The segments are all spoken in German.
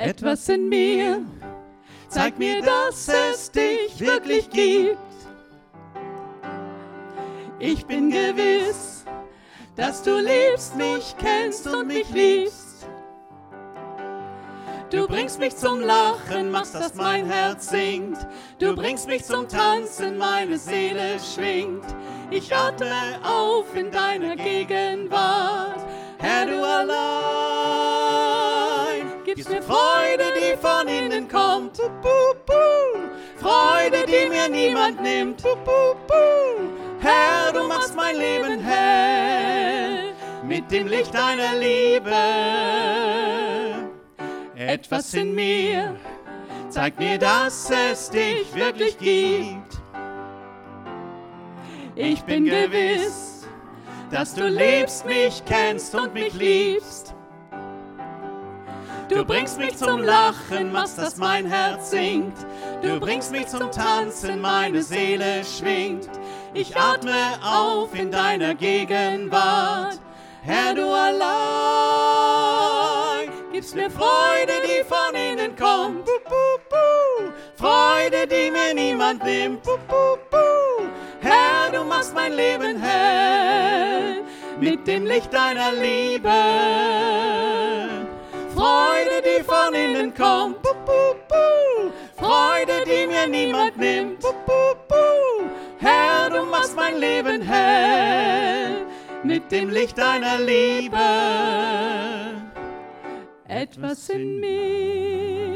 Etwas in mir zeigt mir, dass es dich wirklich gibt. Ich bin gewiss, dass du liebst, mich kennst und mich liebst. Du bringst mich zum Lachen, machst, dass mein Herz singt. Du bringst mich zum Tanzen, meine Seele schwingt. Ich atme auf in deiner Gegenwart. Herr, du allein gibst mir Freude, die von innen kommt. Freude, die mir niemand nimmt. Herr, du machst mein Leben hell mit dem Licht deiner Liebe. Etwas in mir zeigt mir, dass es dich wirklich gibt. Ich bin gewiss, dass du lebst, mich kennst und mich liebst. Du bringst mich zum Lachen, machst, dass mein Herz singt. Du bringst mich zum Tanzen, meine Seele schwingt. Ich atme auf in deiner Gegenwart. Herr, du allein gibst mir Freude, die von innen kommt. Freude, die mir niemand nimmt. Herr, du machst mein Leben hell mit dem Licht deiner Liebe. Freude, die von innen kommt. Freude, die mir niemand nimmt. Herr, du machst mein Leben hell mit dem Licht deiner Liebe. Etwas in mir.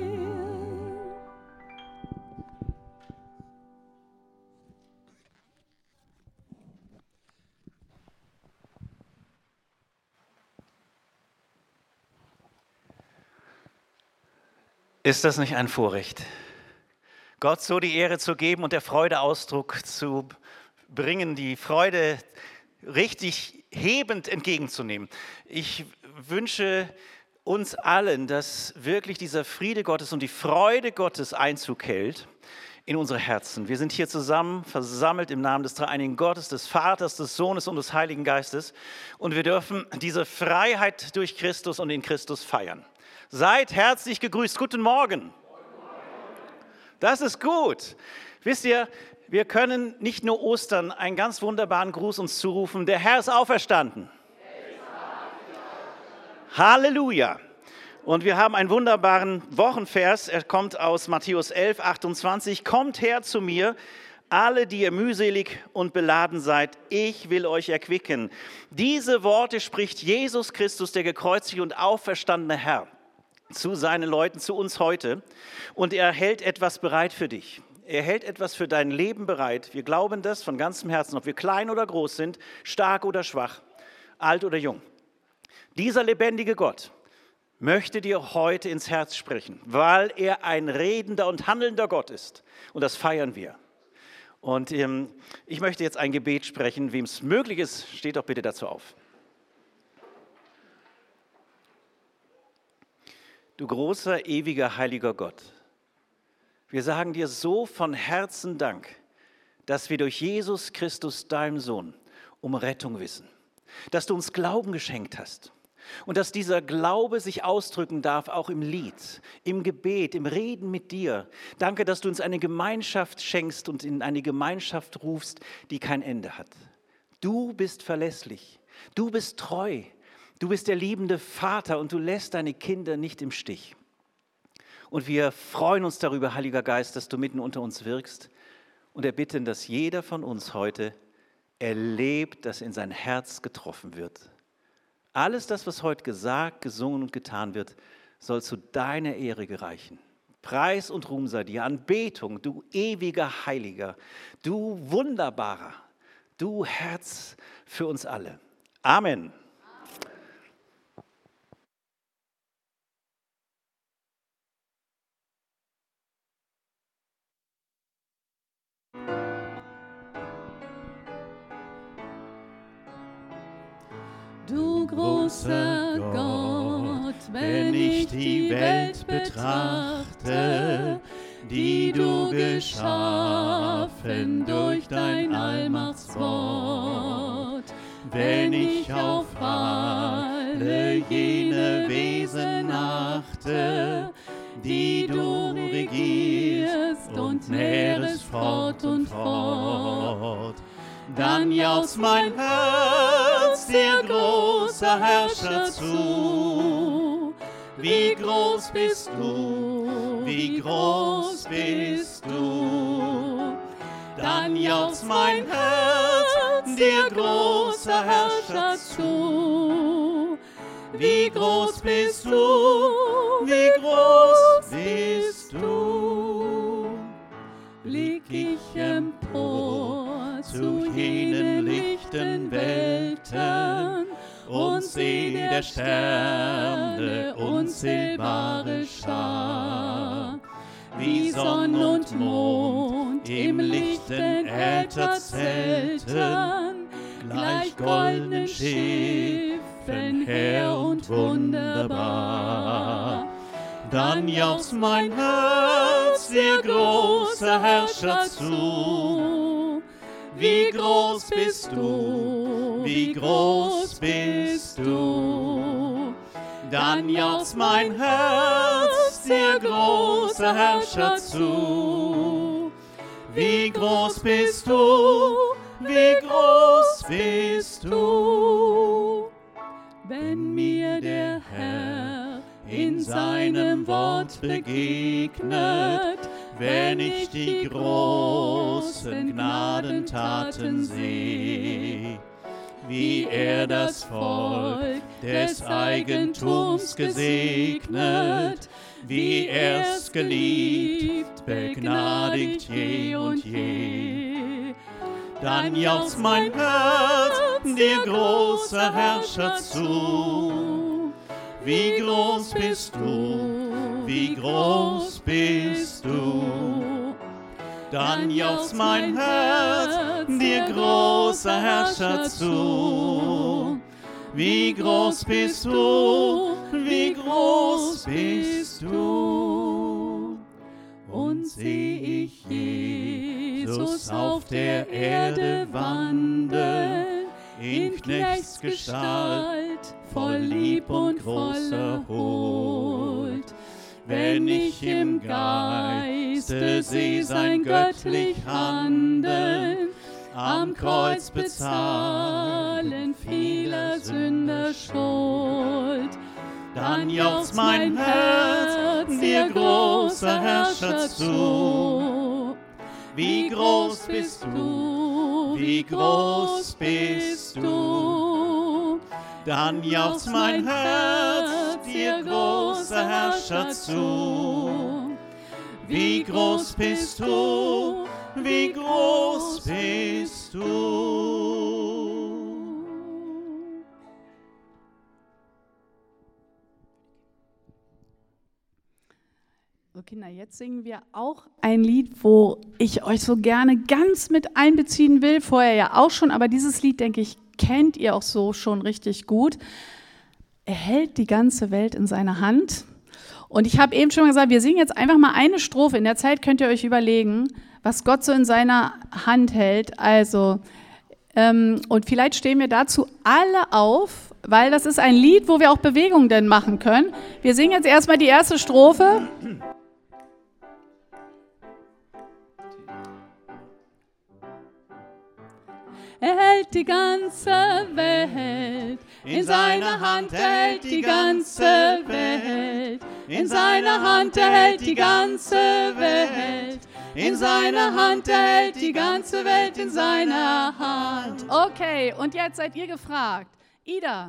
Ist das nicht ein Vorrecht, Gott so die Ehre zu geben und der Freude Ausdruck zu bringen, die Freude richtig hebend entgegenzunehmen? Ich wünsche uns allen, dass wirklich dieser Friede Gottes und die Freude Gottes Einzug hält in unsere Herzen. Wir sind hier zusammen versammelt im Namen des dreieinigen Gottes, des Vaters, des Sohnes und des Heiligen Geistes und wir dürfen diese Freiheit durch Christus und in Christus feiern. Seid herzlich gegrüßt. Guten Morgen. Das ist gut. Wisst ihr, wir können nicht nur Ostern einen ganz wunderbaren Gruß uns zurufen. Der Herr ist auferstanden. Halleluja. Und wir haben einen wunderbaren Wochenvers. Er kommt aus Matthäus 11, 28. Kommt her zu mir, alle, die ihr mühselig und beladen seid, ich will euch erquicken. Diese Worte spricht Jesus Christus, der gekreuzigte und auferstandene Herr, zu seinen Leuten, zu uns heute. Und er hält etwas bereit für dich. Er hält etwas für dein Leben bereit. Wir glauben das von ganzem Herzen, ob wir klein oder groß sind, stark oder schwach, alt oder jung. Dieser lebendige Gott möchte dir heute ins Herz sprechen, weil er ein redender und handelnder Gott ist. Und das feiern wir. Und ich möchte jetzt ein Gebet sprechen. Wem es möglich ist, steht doch bitte dazu auf. Du großer, ewiger, heiliger Gott, wir sagen dir so von Herzen Dank, dass wir durch Jesus Christus, deinem Sohn, um Rettung wissen. Dass du uns Glauben geschenkt hast und dass dieser Glaube sich ausdrücken darf, auch im Lied, im Gebet, im Reden mit dir. Danke, dass du uns eine Gemeinschaft schenkst und in eine Gemeinschaft rufst, die kein Ende hat. Du bist verlässlich, du bist treu. Du bist der liebende Vater und du lässt deine Kinder nicht im Stich. Und wir freuen uns darüber, Heiliger Geist, dass du mitten unter uns wirkst und erbitten, dass jeder von uns heute erlebt, dass in sein Herz getroffen wird. Alles das, was heute gesagt, gesungen und getan wird, soll zu deiner Ehre gereichen. Preis und Ruhm sei dir, Anbetung, du ewiger Heiliger, du Wunderbarer, du Herz für uns alle. Amen. Du großer Gott, wenn ich die Welt betrachte, die du geschaffen durch dein Allmachtswort, wenn ich auf alle alle jene Wesen achte, die du regierst und nährest fort und fort. Dann jauchzt mein Herz dir, großer Herrscher, zu. Wie groß bist du, wie groß bist du. Dann jauchzt mein Herz dir, großer Herrscher, zu. Wie groß bist du, wie groß bist du. Blick ich empor zu jenen lichten Welten und seh der Sterne unzählbare Schar. Wie Sonn und Mond im lichten Äther zelten, gleich goldenen Schiffen her und wunderbar. Dann jauchzt mein Herz dir, großer Herrscher, zu. Wie groß bist du, wie groß bist du. Dann jauchzt mein Herz dir, großer Herrscher, zu. Wie groß bist du, wie groß bist du. Wenn mir der Herr in seinem Wort begegnet, wenn ich die großen Gnadentaten sehe, wie er das Volk des Eigentums gesegnet, wie er's geliebt, begnadigt je und je. Dann jauchzt mein Herz dir, großer Herrscher, zu. Wie groß bist du, wie groß bist du. Dann jauchzt mein Herz dir, großer Herrscher, zu. Wie groß bist du, wie groß bist du. Und seh ich Jesus auf der Erde wandeln, in Knechtsgestalt, voll Lieb und großer Huld. Wenn ich im Geiste seh sein göttlich Handeln, am Kreuz bezahlen vieler Sünder Schuld. Dann jauchzt mein Herz dir, großer Herrscher, zu. Wie groß bist du, wie groß bist du. Dann jauchzt mein Herz dir, großer Herrscher, zu. Wie groß bist du, wie groß bist du. So Kinder, jetzt singen wir auch ein Lied, wo ich euch so gerne ganz mit einbeziehen will, vorher ja auch schon, aber dieses Lied, denke ich, kennt ihr auch so schon richtig gut. Er hält die ganze Welt in seiner Hand. Und ich habe eben schon gesagt, wir singen jetzt einfach mal eine Strophe. In der Zeit könnt ihr euch überlegen, was Gott so in seiner Hand hält. Also, und vielleicht stehen wir dazu alle auf, weil das ist ein Lied, wo wir auch Bewegungen denn machen können. Wir singen jetzt erstmal die erste Strophe. Er hält die ganze Welt, in seiner Hand hält die ganze Welt, in seiner Hand hält die ganze Welt, in seiner Hand hält die ganze Welt in seiner Hand. Okay, und jetzt seid ihr gefragt. Ida,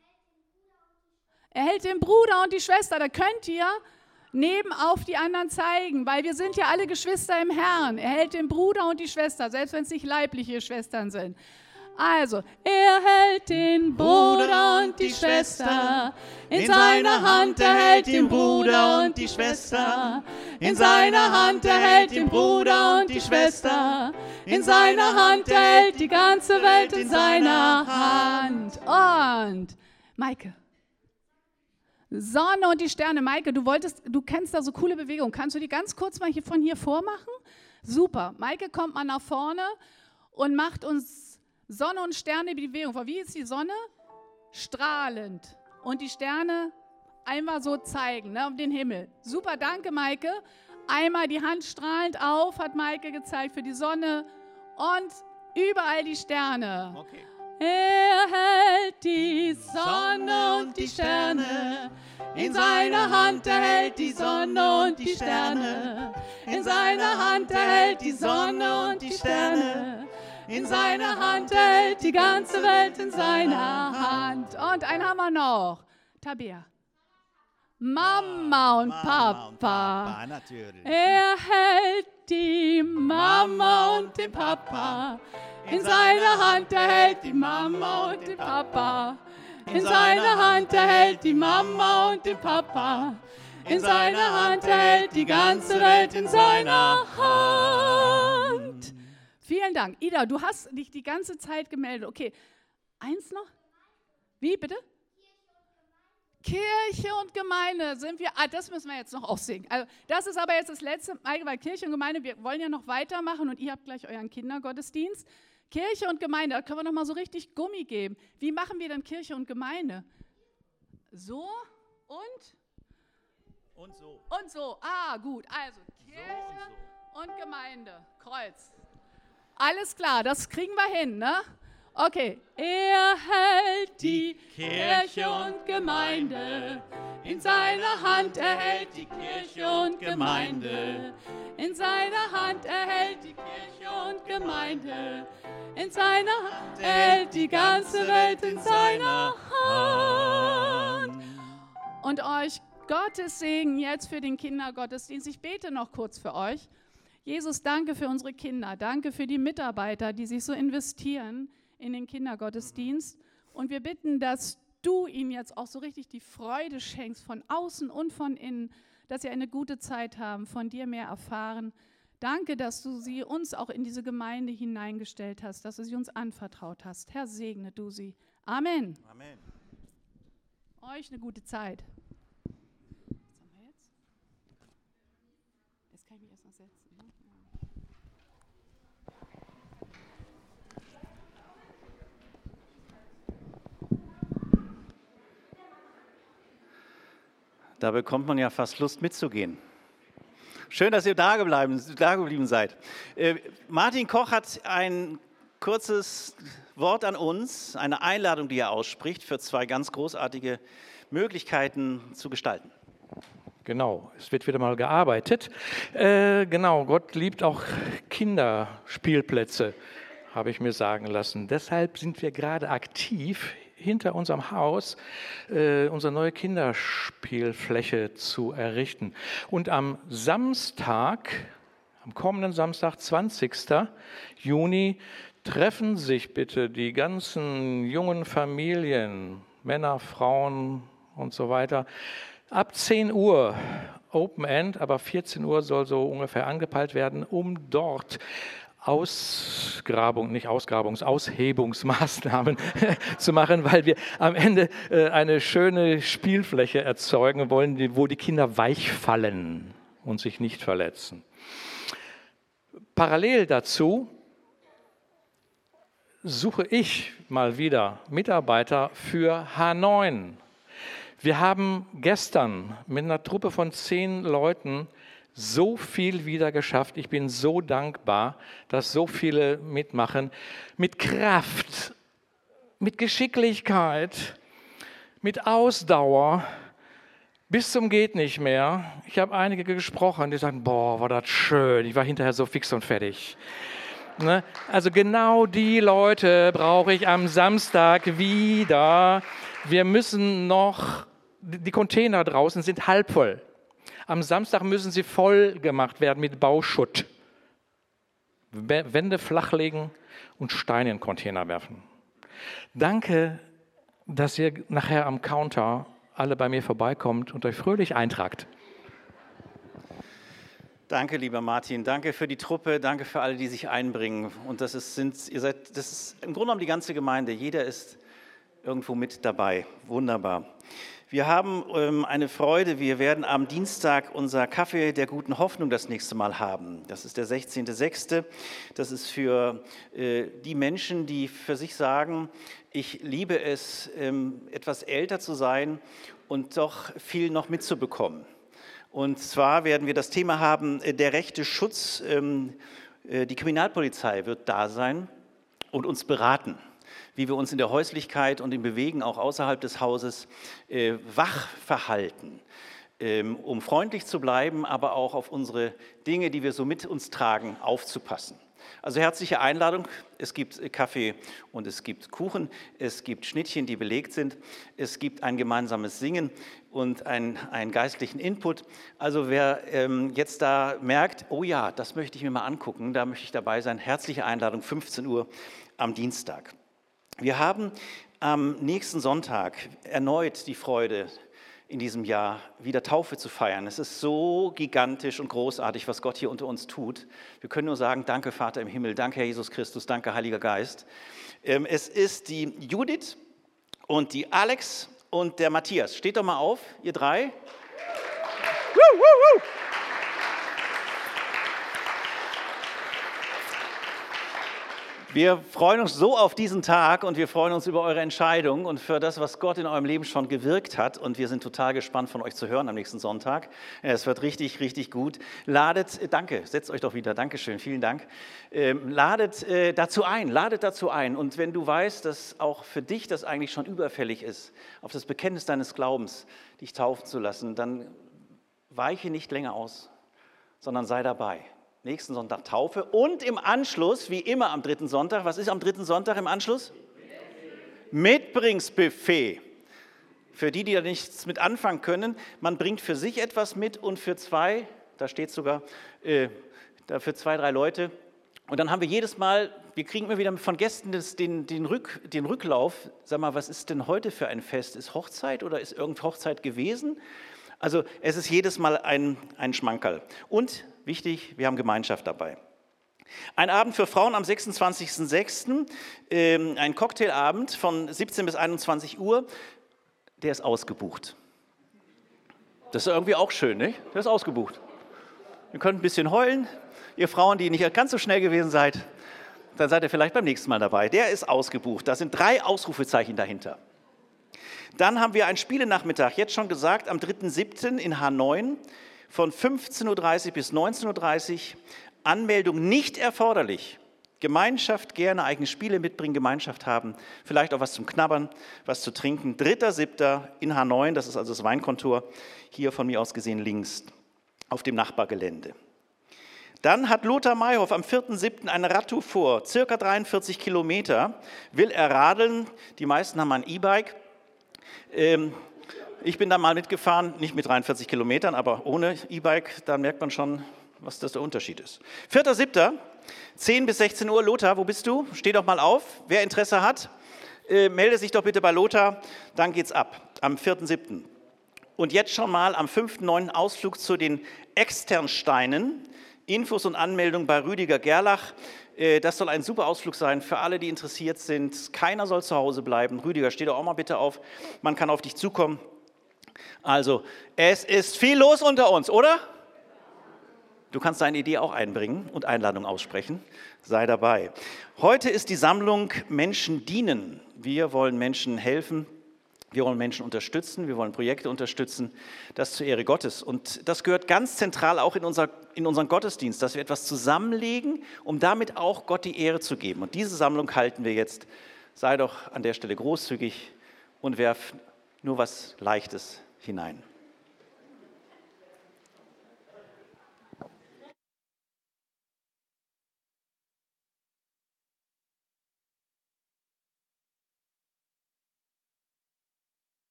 er hält den Bruder und die Schwester, da könnt ihr neben auf die anderen zeigen, weil wir sind ja alle Geschwister im Herrn. Er hält den Bruder und die Schwester, selbst wenn es nicht leibliche Schwestern sind. Also, er hält den Bruder und die Schwester, in seiner Hand er hält den Bruder und die Schwester, in seiner Hand er hält den Bruder und die Schwester, in seiner Hand er hält die ganze Welt in seiner Hand. Und, Maike. Sonne und die Sterne. Maike, du kennst da so coole Bewegungen. Kannst du die ganz kurz mal von hier vormachen? Super. Maike kommt mal nach vorne und macht uns Sonne und Sterne die Bewegung vor. Wie ist die Sonne? Strahlend. und die Sterne einmal so zeigen, ne, um den Himmel. Super, danke Maike. Einmal die Hand strahlend auf, hat Maike gezeigt für die Sonne und überall die Sterne. Okay. Er hält die Sonne und die Sterne. In seiner Hand er hält die Sonne und die Sterne. In seiner Hand er hält die Sonne und die Sterne. In seiner Hand er hält die ganze Welt in seiner Hand. Und einen haben wir noch. Tabea. Mama und Papa. Natürlich. Er hält die Mama und den Papa. In seiner Hand er hält die Mama und den Papa. In seiner Hand er hält die Mama und den Papa. In seiner Hand er hält die ganze Welt in seiner Hand. Vielen Dank. Ida, du hast dich die ganze Zeit gemeldet. Okay, eins noch? Wie, bitte? Kirche und Gemeinde sind wir, das müssen wir jetzt noch aussingen. Also das ist aber jetzt das letzte Mal, weil Kirche und Gemeinde, wir wollen ja noch weitermachen und ihr habt gleich euren Kindergottesdienst. Kirche und Gemeinde, da können wir noch mal so richtig Gummi geben. Wie machen wir denn Kirche und Gemeinde? So und so. Und so. Ah, gut. Also Kirche und Gemeinde. Kreuz. Alles klar, das kriegen wir hin, ne? Okay. Er hält die Kirche und Gemeinde. In seiner Hand er hält die Kirche und Gemeinde. In seiner Hand er hält die Kirche und Gemeinde. In seiner Hand er hält die ganze Welt in seiner Hand. Und euch Gottes Segen jetzt für den Kindergottesdienst. Ich bete noch kurz für euch. Jesus, danke für unsere Kinder. Danke für die Mitarbeiter, die sich so investieren in den Kindergottesdienst. Und wir bitten, dass du ihnen jetzt auch so richtig die Freude schenkst, von außen und von innen, dass sie eine gute Zeit haben, von dir mehr erfahren. Danke, dass du sie uns auch in diese Gemeinde hineingestellt hast, dass du sie uns anvertraut hast. Herr, segne du sie. Amen. Amen. Euch eine gute Zeit. Was haben wir jetzt? Das kann ich mich erst noch setzen. Ne? Da bekommt man ja fast Lust mitzugehen. Schön, dass ihr da geblieben seid. Martin Koch hat ein kurzes Wort an uns, eine Einladung, die er ausspricht, für 2 ganz großartige Möglichkeiten zu gestalten. Genau, es wird wieder mal gearbeitet. Genau, Gott liebt auch Kinderspielplätze, habe ich mir sagen lassen. Deshalb sind wir gerade aktiv, hinter unserem Haus unsere neue Kinderspielfläche zu errichten. Und am Samstag, am kommenden Samstag, 20. Juni, treffen sich bitte die ganzen jungen Familien, Männer, Frauen und so weiter, ab 10 Uhr Open End, aber 14 Uhr soll so ungefähr angepeilt werden, um dort Aushebungsmaßnahmen zu machen, weil wir am Ende eine schöne Spielfläche erzeugen wollen, wo die Kinder weich fallen und sich nicht verletzen. Parallel dazu suche ich mal wieder Mitarbeiter für H9. Wir haben gestern mit einer Truppe von 10 Leuten so viel wieder geschafft. Ich bin so dankbar, dass so viele mitmachen. Mit Kraft, mit Geschicklichkeit, mit Ausdauer, bis zum geht nicht mehr. Ich habe einige gesprochen, die sagen, boah, war das schön. Ich war hinterher so fix und fertig. Ne? Also genau die Leute brauche ich am Samstag wieder. Wir müssen noch, die Container draußen sind halb voll. Am Samstag müssen sie voll gemacht werden mit Bauschutt. Wände flachlegen und Steine in den Container werfen. Danke, dass ihr nachher am Counter alle bei mir vorbeikommt und euch fröhlich eintragt. Danke, lieber Martin. Danke für die Truppe. Danke für alle, die sich einbringen. Und das ist im Grunde genommen die ganze Gemeinde. Jeder ist irgendwo mit dabei. Wunderbar. Wir haben eine Freude, wir werden am Dienstag unser Kaffee der guten Hoffnung das nächste Mal haben. Das ist der 16.06. Das ist für die Menschen, die für sich sagen, ich liebe es, etwas älter zu sein und doch viel noch mitzubekommen. Und zwar werden wir das Thema haben, der rechte Schutz. Die Kriminalpolizei wird da sein und uns beraten, wie wir uns in der Häuslichkeit und im Bewegen auch außerhalb des Hauses wach verhalten, um freundlich zu bleiben, aber auch auf unsere Dinge, die wir so mit uns tragen, aufzupassen. Also herzliche Einladung, es gibt Kaffee und es gibt Kuchen, es gibt Schnittchen, die belegt sind, es gibt ein gemeinsames Singen und einen geistlichen Input. Also wer jetzt da merkt, oh ja, das möchte ich mir mal angucken, da möchte ich dabei sein, herzliche Einladung, 15 Uhr am Dienstag. Wir haben am nächsten Sonntag erneut die Freude, in diesem Jahr wieder Taufe zu feiern. Es ist so gigantisch und großartig, was Gott hier unter uns tut. Wir können nur sagen, danke Vater im Himmel, danke Herr Jesus Christus, danke Heiliger Geist. Es ist die Judith und die Alex und der Matthias. Steht doch mal auf, ihr drei. Wir freuen uns so auf diesen Tag und wir freuen uns über eure Entscheidung und für das, was Gott in eurem Leben schon gewirkt hat. Und wir sind total gespannt, von euch zu hören am nächsten Sonntag. Es wird richtig, richtig gut. Danke, setzt euch doch wieder, Dankeschön, vielen Dank. Ladet dazu ein. Und wenn du weißt, dass auch für dich das eigentlich schon überfällig ist, auf das Bekenntnis deines Glaubens dich taufen zu lassen, dann weiche nicht länger aus, sondern sei dabei. Nächsten Sonntag Taufe und im Anschluss, wie immer am dritten Sonntag, was ist am dritten Sonntag im Anschluss? Mitbringsbuffet. Für die da nichts mit anfangen können, man bringt für sich etwas mit und für zwei, da steht sogar, für 2, 3 Leute. Und dann haben wir jedes Mal, wir kriegen immer wieder von Gästen den Rücklauf, sag mal, was ist denn heute für ein Fest? Ist Hochzeit oder ist irgendeine Hochzeit gewesen? Also es ist jedes Mal ein Schmankerl. Und wichtig, wir haben Gemeinschaft dabei. Ein Abend für Frauen am 26.06., ein Cocktailabend von 17 bis 21 Uhr, der ist ausgebucht. Das ist irgendwie auch schön, nicht? Der ist ausgebucht. Ihr könnt ein bisschen heulen, ihr Frauen, die nicht ganz so schnell gewesen seid, dann seid ihr vielleicht beim nächsten Mal dabei. Der ist ausgebucht, da sind 3 Ausrufezeichen dahinter. Dann haben wir einen Spielenachmittag, jetzt schon gesagt, am 3.7. in H9 von 15.30 Uhr bis 19.30 Uhr. Anmeldung nicht erforderlich. Gemeinschaft gerne, eigene Spiele mitbringen, Gemeinschaft haben, vielleicht auch was zum Knabbern, was zu trinken. 3.7. in H9, das ist also das Weinkontor, hier von mir aus gesehen links auf dem Nachbargelände. Dann hat Lothar Mayhoff am 4.7. eine Radtour vor, circa 43 Kilometer, will er radeln, die meisten haben ein E-Bike. Ich bin da mal mitgefahren, nicht mit 43 Kilometern, aber ohne E-Bike, da merkt man schon, was das der Unterschied ist. 4.7., 10 bis 16 Uhr, Lothar, wo bist du? Steh doch mal auf, wer Interesse hat, melde sich doch bitte bei Lothar, dann geht's ab, am 4.7. Und jetzt schon mal am 5.9. Ausflug zu den Externsteinen, Infos und Anmeldung bei Rüdiger Gerlach. Das soll ein super Ausflug sein für alle, die interessiert sind. Keiner soll zu Hause bleiben. Rüdiger, steh doch auch mal bitte auf. Man kann auf dich zukommen. Also, es ist viel los unter uns, oder? Du kannst deine Idee auch einbringen und Einladung aussprechen. Sei dabei. Heute ist die Sammlung Menschen dienen. Wir wollen Menschen helfen. Wir wollen Menschen unterstützen, wir wollen Projekte unterstützen, das zur Ehre Gottes. Und das gehört ganz zentral auch in unseren Gottesdienst, dass wir etwas zusammenlegen, um damit auch Gott die Ehre zu geben. Und diese Sammlung halten wir jetzt. Sei doch an der Stelle großzügig und werf nur was Leichtes hinein.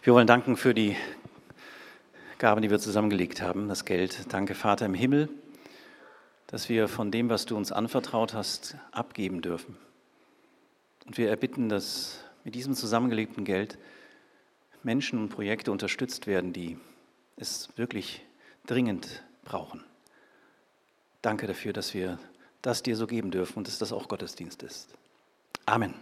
Wir wollen danken für die Gaben, die wir zusammengelegt haben, das Geld. Danke, Vater im Himmel, dass wir von dem, was du uns anvertraut hast, abgeben dürfen. Und wir erbitten, dass mit diesem zusammengelegten Geld Menschen und Projekte unterstützt werden, die es wirklich dringend brauchen. Danke dafür, dass wir das dir so geben dürfen und dass das auch Gottesdienst ist. Amen.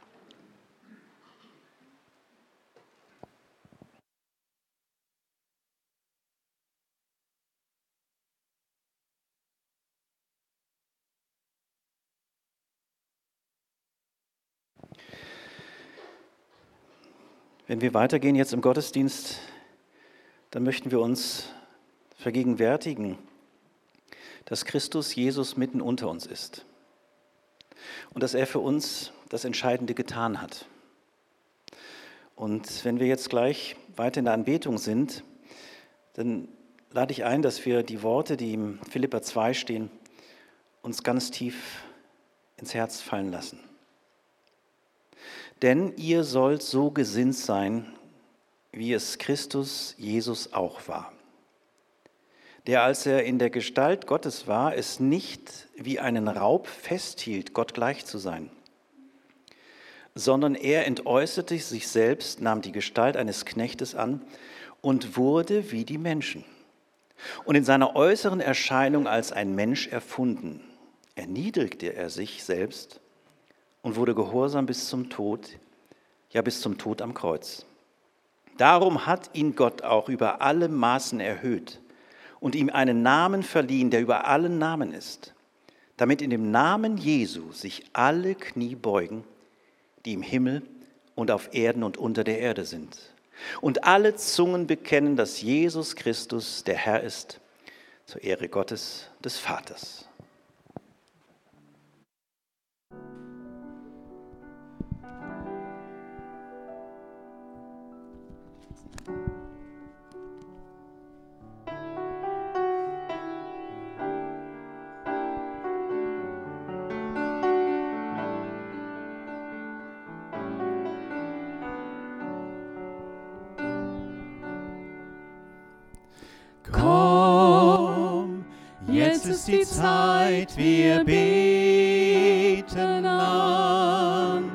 Wenn wir weitergehen jetzt im Gottesdienst, dann möchten wir uns vergegenwärtigen, dass Christus Jesus mitten unter uns ist und dass er für uns das Entscheidende getan hat. Und wenn wir jetzt gleich weiter in der Anbetung sind, dann lade ich ein, dass wir die Worte, die im Philipper 2 stehen, uns ganz tief ins Herz fallen lassen. Denn ihr sollt so gesinnt sein, wie es Christus Jesus auch war, der, als er in der Gestalt Gottes war, es nicht wie einen Raub festhielt, Gott gleich zu sein, sondern er entäußerte sich selbst, nahm die Gestalt eines Knechtes an und wurde wie die Menschen. Und in seiner äußeren Erscheinung als ein Mensch erfunden, erniedrigte er sich selbst und wurde gehorsam bis zum Tod, ja bis zum Tod am Kreuz. Darum hat ihn Gott auch über alle Maßen erhöht und ihm einen Namen verliehen, der über allen Namen ist, damit in dem Namen Jesu sich alle Knie beugen, die im Himmel und auf Erden und unter der Erde sind, und alle Zungen bekennen, dass Jesus Christus der Herr ist, zur Ehre Gottes des Vaters. Komm, jetzt ist die Zeit, wir beten an.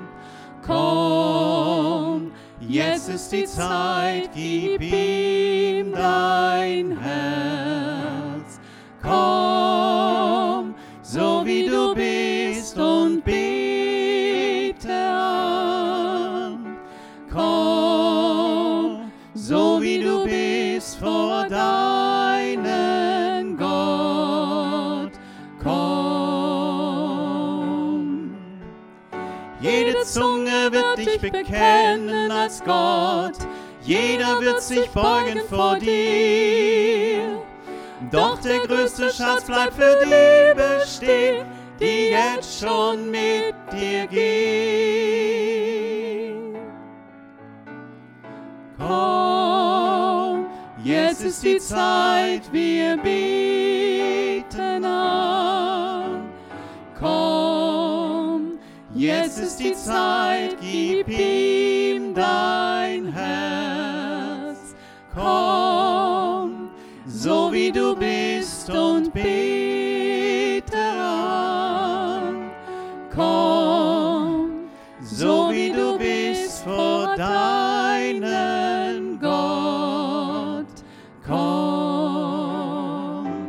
Komm, jetzt ist die Zeit, gib ihm dein Herz. Komm, so wie du bist und bete an. Komm, so wie du bist vor deinen Gott. Komm. Jede Zunge wird dich bekennen als Gott. Jeder wird sich beugen vor dir. Doch der größte Schatz bleibt für die bestehen, die jetzt schon mit dir gehen. Komm, jetzt ist die Zeit, wir beten an. Komm, jetzt ist die Zeit, gib ihm dein Herz. Komm, so wie du bist und bete an. Komm, so wie du bist vor deinen Gott. Komm.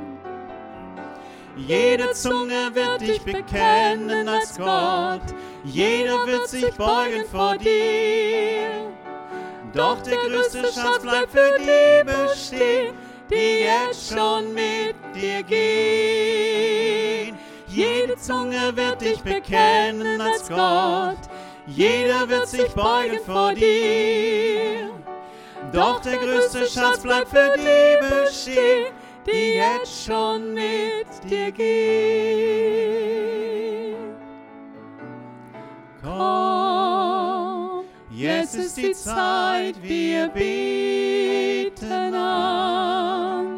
Jede Zunge wird dich bekennen als Gott. Jeder wird sich beugen vor dir. Doch der größte Schatz bleibt für die bestehen, die jetzt schon mit dir gehen. Jede Zunge wird dich bekennen als Gott. Jeder wird sich beugen vor dir. Doch der größte Schatz bleibt für die bestehen, die jetzt schon mit dir gehen. Komm, jetzt ist die Zeit, wir beten an.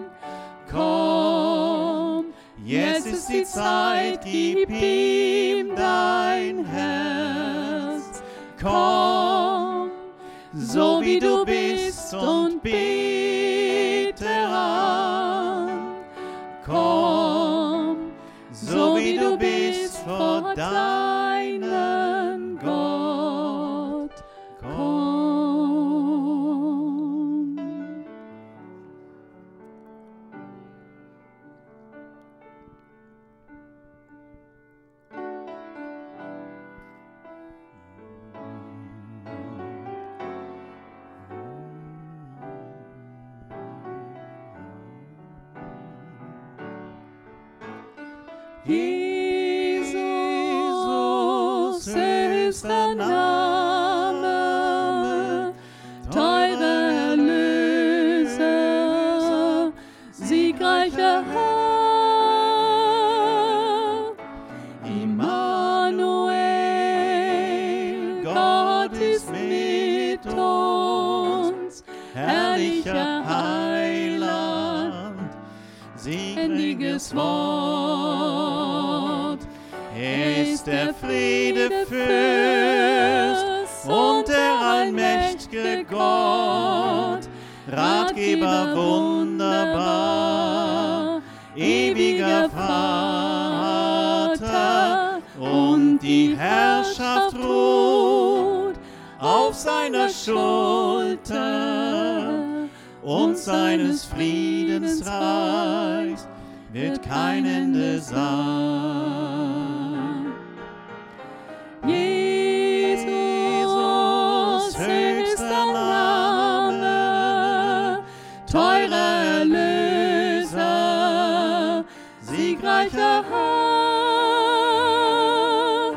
Komm, jetzt ist die Zeit, gib ihm dein Herz. Komm, so wie du bist bist und bete an. Komm, so wie du bist vor deinen Gott. Komm. Jesus ist der Name, teurer Erlöser, siegreicher Herr. Immanuel, Gott ist mit uns, herrlicher Heiland, siegendes Wort. Er ist der Friedefürst und der allmächtige Gott, Ratgeber wunderbar, ewiger Vater, und die Herrschaft ruht auf seiner Schulter, und seines Friedens Reich wird kein Ende sein. Jesus, höchster Name, teurer Erlöser, siegreicher Herr.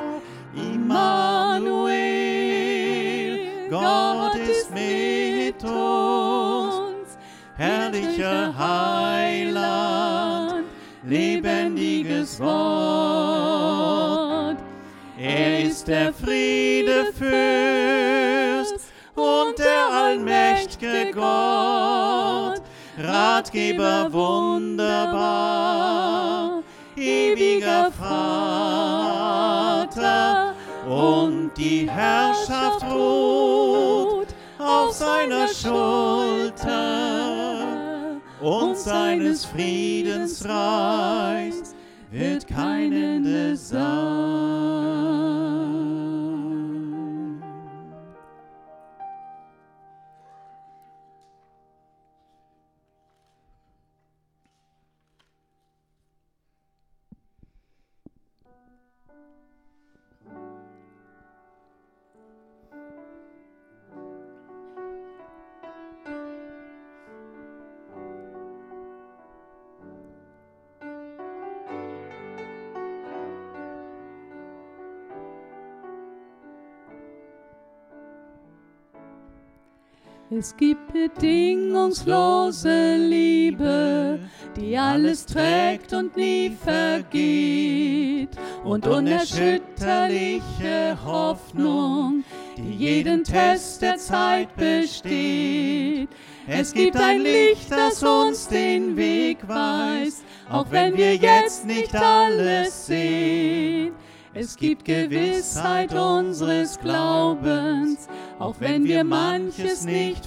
Immanuel, Gott ist mit uns, herrlicher Heiland, lebendiges Wort. Er ist der Friedefürst und der allmächtige Gott, Ratgeber wunderbar, ewiger Vater, und die Herrschaft ruht auf seiner Schulter, und seines Friedens Reich wird kein Ende sein. Es gibt bedingungslose Liebe, die alles trägt und nie vergeht, und unerschütterliche Hoffnung, die jeden Test der Zeit besteht. Es gibt ein Licht, das uns den Weg weist, auch wenn wir jetzt nicht alles sehen. Es gibt Gewissheit unseres Glaubens, auch wenn wir manches nicht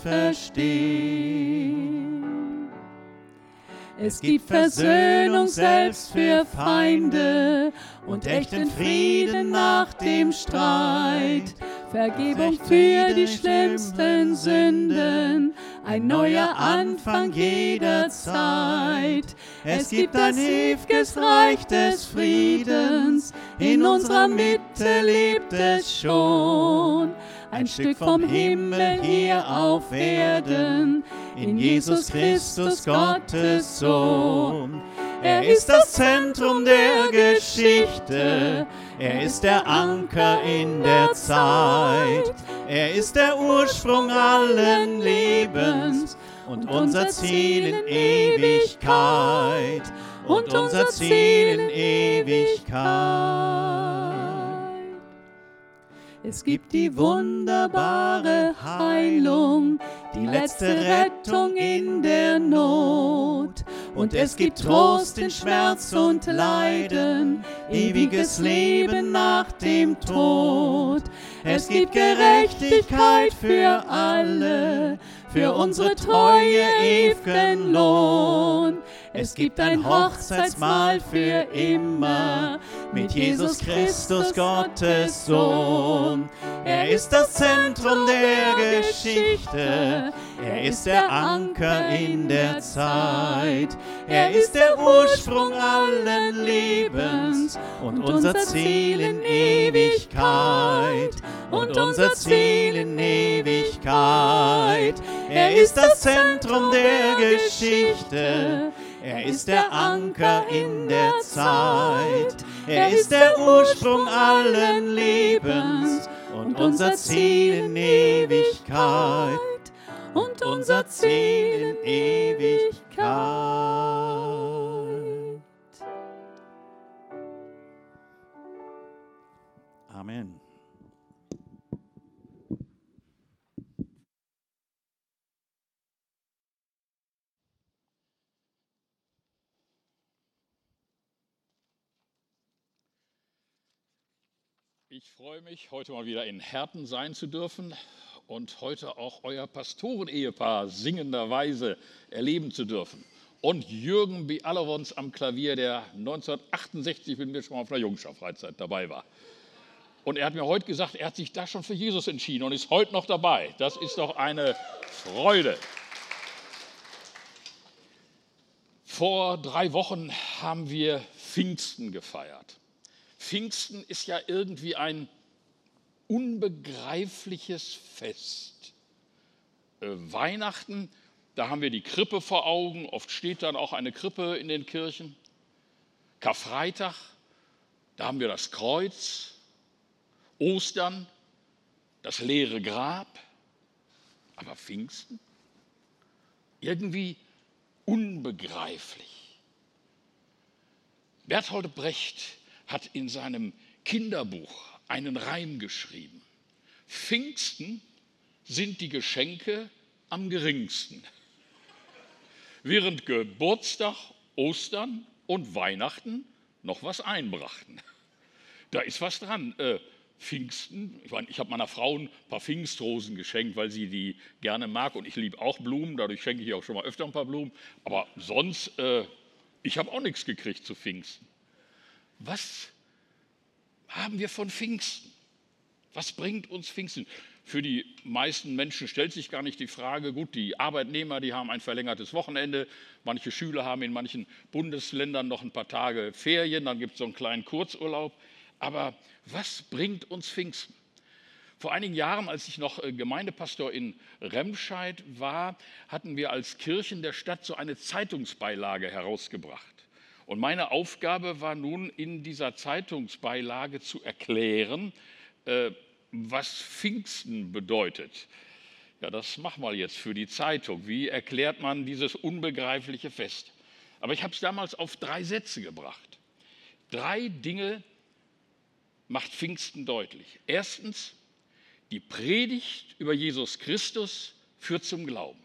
verstehen. Es gibt Versöhnung selbst für Feinde und echten Frieden nach dem Streit. Vergebung für die schlimmsten Sünden, ein neuer Anfang jederzeit. Es gibt ein ewiges Reich des Friedens, in unserer Mitte lebt es schon. Ein Stück vom Himmel hier auf Erden, in Jesus Christus, Gottes Sohn. Er ist das Zentrum der Geschichte, er ist der Anker in der Zeit. Er ist der Ursprung allen Lebens und unser Ziel in Ewigkeit. Und unser Ziel in Ewigkeit. Es gibt die wunderbare Heilung, die letzte Rettung in der Not. Und es gibt Trost in Schmerz und Leiden, ewiges Leben nach dem Tod. Es gibt Gerechtigkeit für alle, für unsere Treue ewigen Lohn. Es gibt ein Hochzeitsmahl für immer mit Jesus Christus, Gottes Sohn. Er ist das Zentrum der Geschichte, er ist der Anker in der Zeit. Er ist der Ursprung allen Lebens und unser Ziel in Ewigkeit. Und unser Ziel in Ewigkeit. Er ist das Zentrum der Geschichte. Er ist der Anker in der Zeit. Er ist der Ursprung allen Lebens und unser Ziel in Ewigkeit. Und unser Ziel in Ewigkeit. Amen. Ich freue mich, heute mal wieder in Herten sein zu dürfen und heute auch euer Pastoren-Ehepaar singenderweise erleben zu dürfen. Und Jürgen Bialowons am Klavier, der 1968 mit mir schon mal auf einer Jungschar-Freizeit dabei war. Und er hat mir heute gesagt, er hat sich da schon für Jesus entschieden und ist heute noch dabei. Das ist doch eine Freude. Vor 3 Wochen haben wir Pfingsten gefeiert. Pfingsten ist ja irgendwie ein unbegreifliches Fest. Weihnachten, da haben wir die Krippe vor Augen, oft steht dann auch eine Krippe in den Kirchen. Karfreitag, da haben wir das Kreuz. Ostern, das leere Grab. Aber Pfingsten? Irgendwie unbegreiflich. Bertolt Brecht hat in seinem Kinderbuch einen Reim geschrieben. Pfingsten sind die Geschenke am geringsten. Während Geburtstag, Ostern und Weihnachten noch was einbrachten. Da ist was dran. Pfingsten, ich habe meiner Frau ein paar Pfingstrosen geschenkt, weil sie die gerne mag und ich liebe auch Blumen, dadurch schenke ich auch schon mal öfter ein paar Blumen. Aber sonst, ich habe auch nichts gekriegt zu Pfingsten. Was haben wir von Pfingsten? Was bringt uns Pfingsten? Für die meisten Menschen stellt sich gar nicht die Frage, gut, die Arbeitnehmer, die haben ein verlängertes Wochenende, manche Schüler haben in manchen Bundesländern noch ein paar Tage Ferien, dann gibt es so einen kleinen Kurzurlaub. Aber was bringt uns Pfingsten? Vor einigen Jahren, als ich noch Gemeindepastor in Remscheid war, hatten wir als Kirchen der Stadt so eine Zeitungsbeilage herausgebracht. Und meine Aufgabe war nun, in dieser Zeitungsbeilage zu erklären, was Pfingsten bedeutet. Ja, das machen wir jetzt für die Zeitung. Wie erklärt man dieses unbegreifliche Fest? Aber ich habe es damals auf 3 Sätze gebracht. 3 Dinge macht Pfingsten deutlich. Erstens, die Predigt über Jesus Christus führt zum Glauben.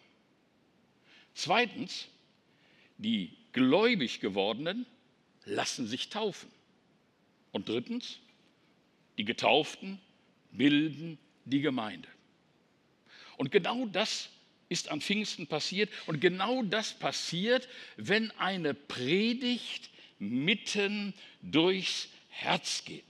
Zweitens, die gläubig gewordenen lassen sich taufen. Und drittens, die Getauften bilden die Gemeinde. Und genau das ist an Pfingsten passiert. Und genau das passiert, wenn eine Predigt mitten durchs Herz geht.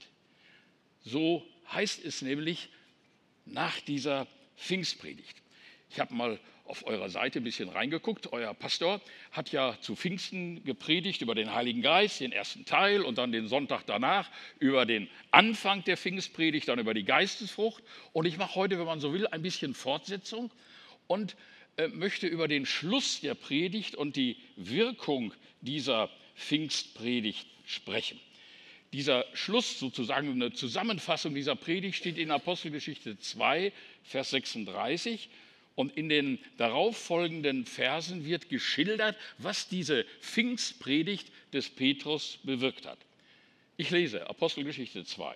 So heißt es nämlich nach dieser Pfingstpredigt. Ich habe mal auf eurer Seite ein bisschen reingeguckt. Euer Pastor hat ja zu Pfingsten gepredigt über den Heiligen Geist, den ersten Teil, und dann den Sonntag danach über den Anfang der Pfingstpredigt, dann über die Geistesfrucht. Und ich mache heute, wenn man so will, ein bisschen Fortsetzung und möchte über den Schluss der Predigt und die Wirkung dieser Pfingstpredigt sprechen. Dieser Schluss, sozusagen eine Zusammenfassung dieser Predigt, steht in Apostelgeschichte 2, Vers 36. Und in den darauffolgenden Versen wird geschildert, was diese Pfingstpredigt des Petrus bewirkt hat. Ich lese Apostelgeschichte 2.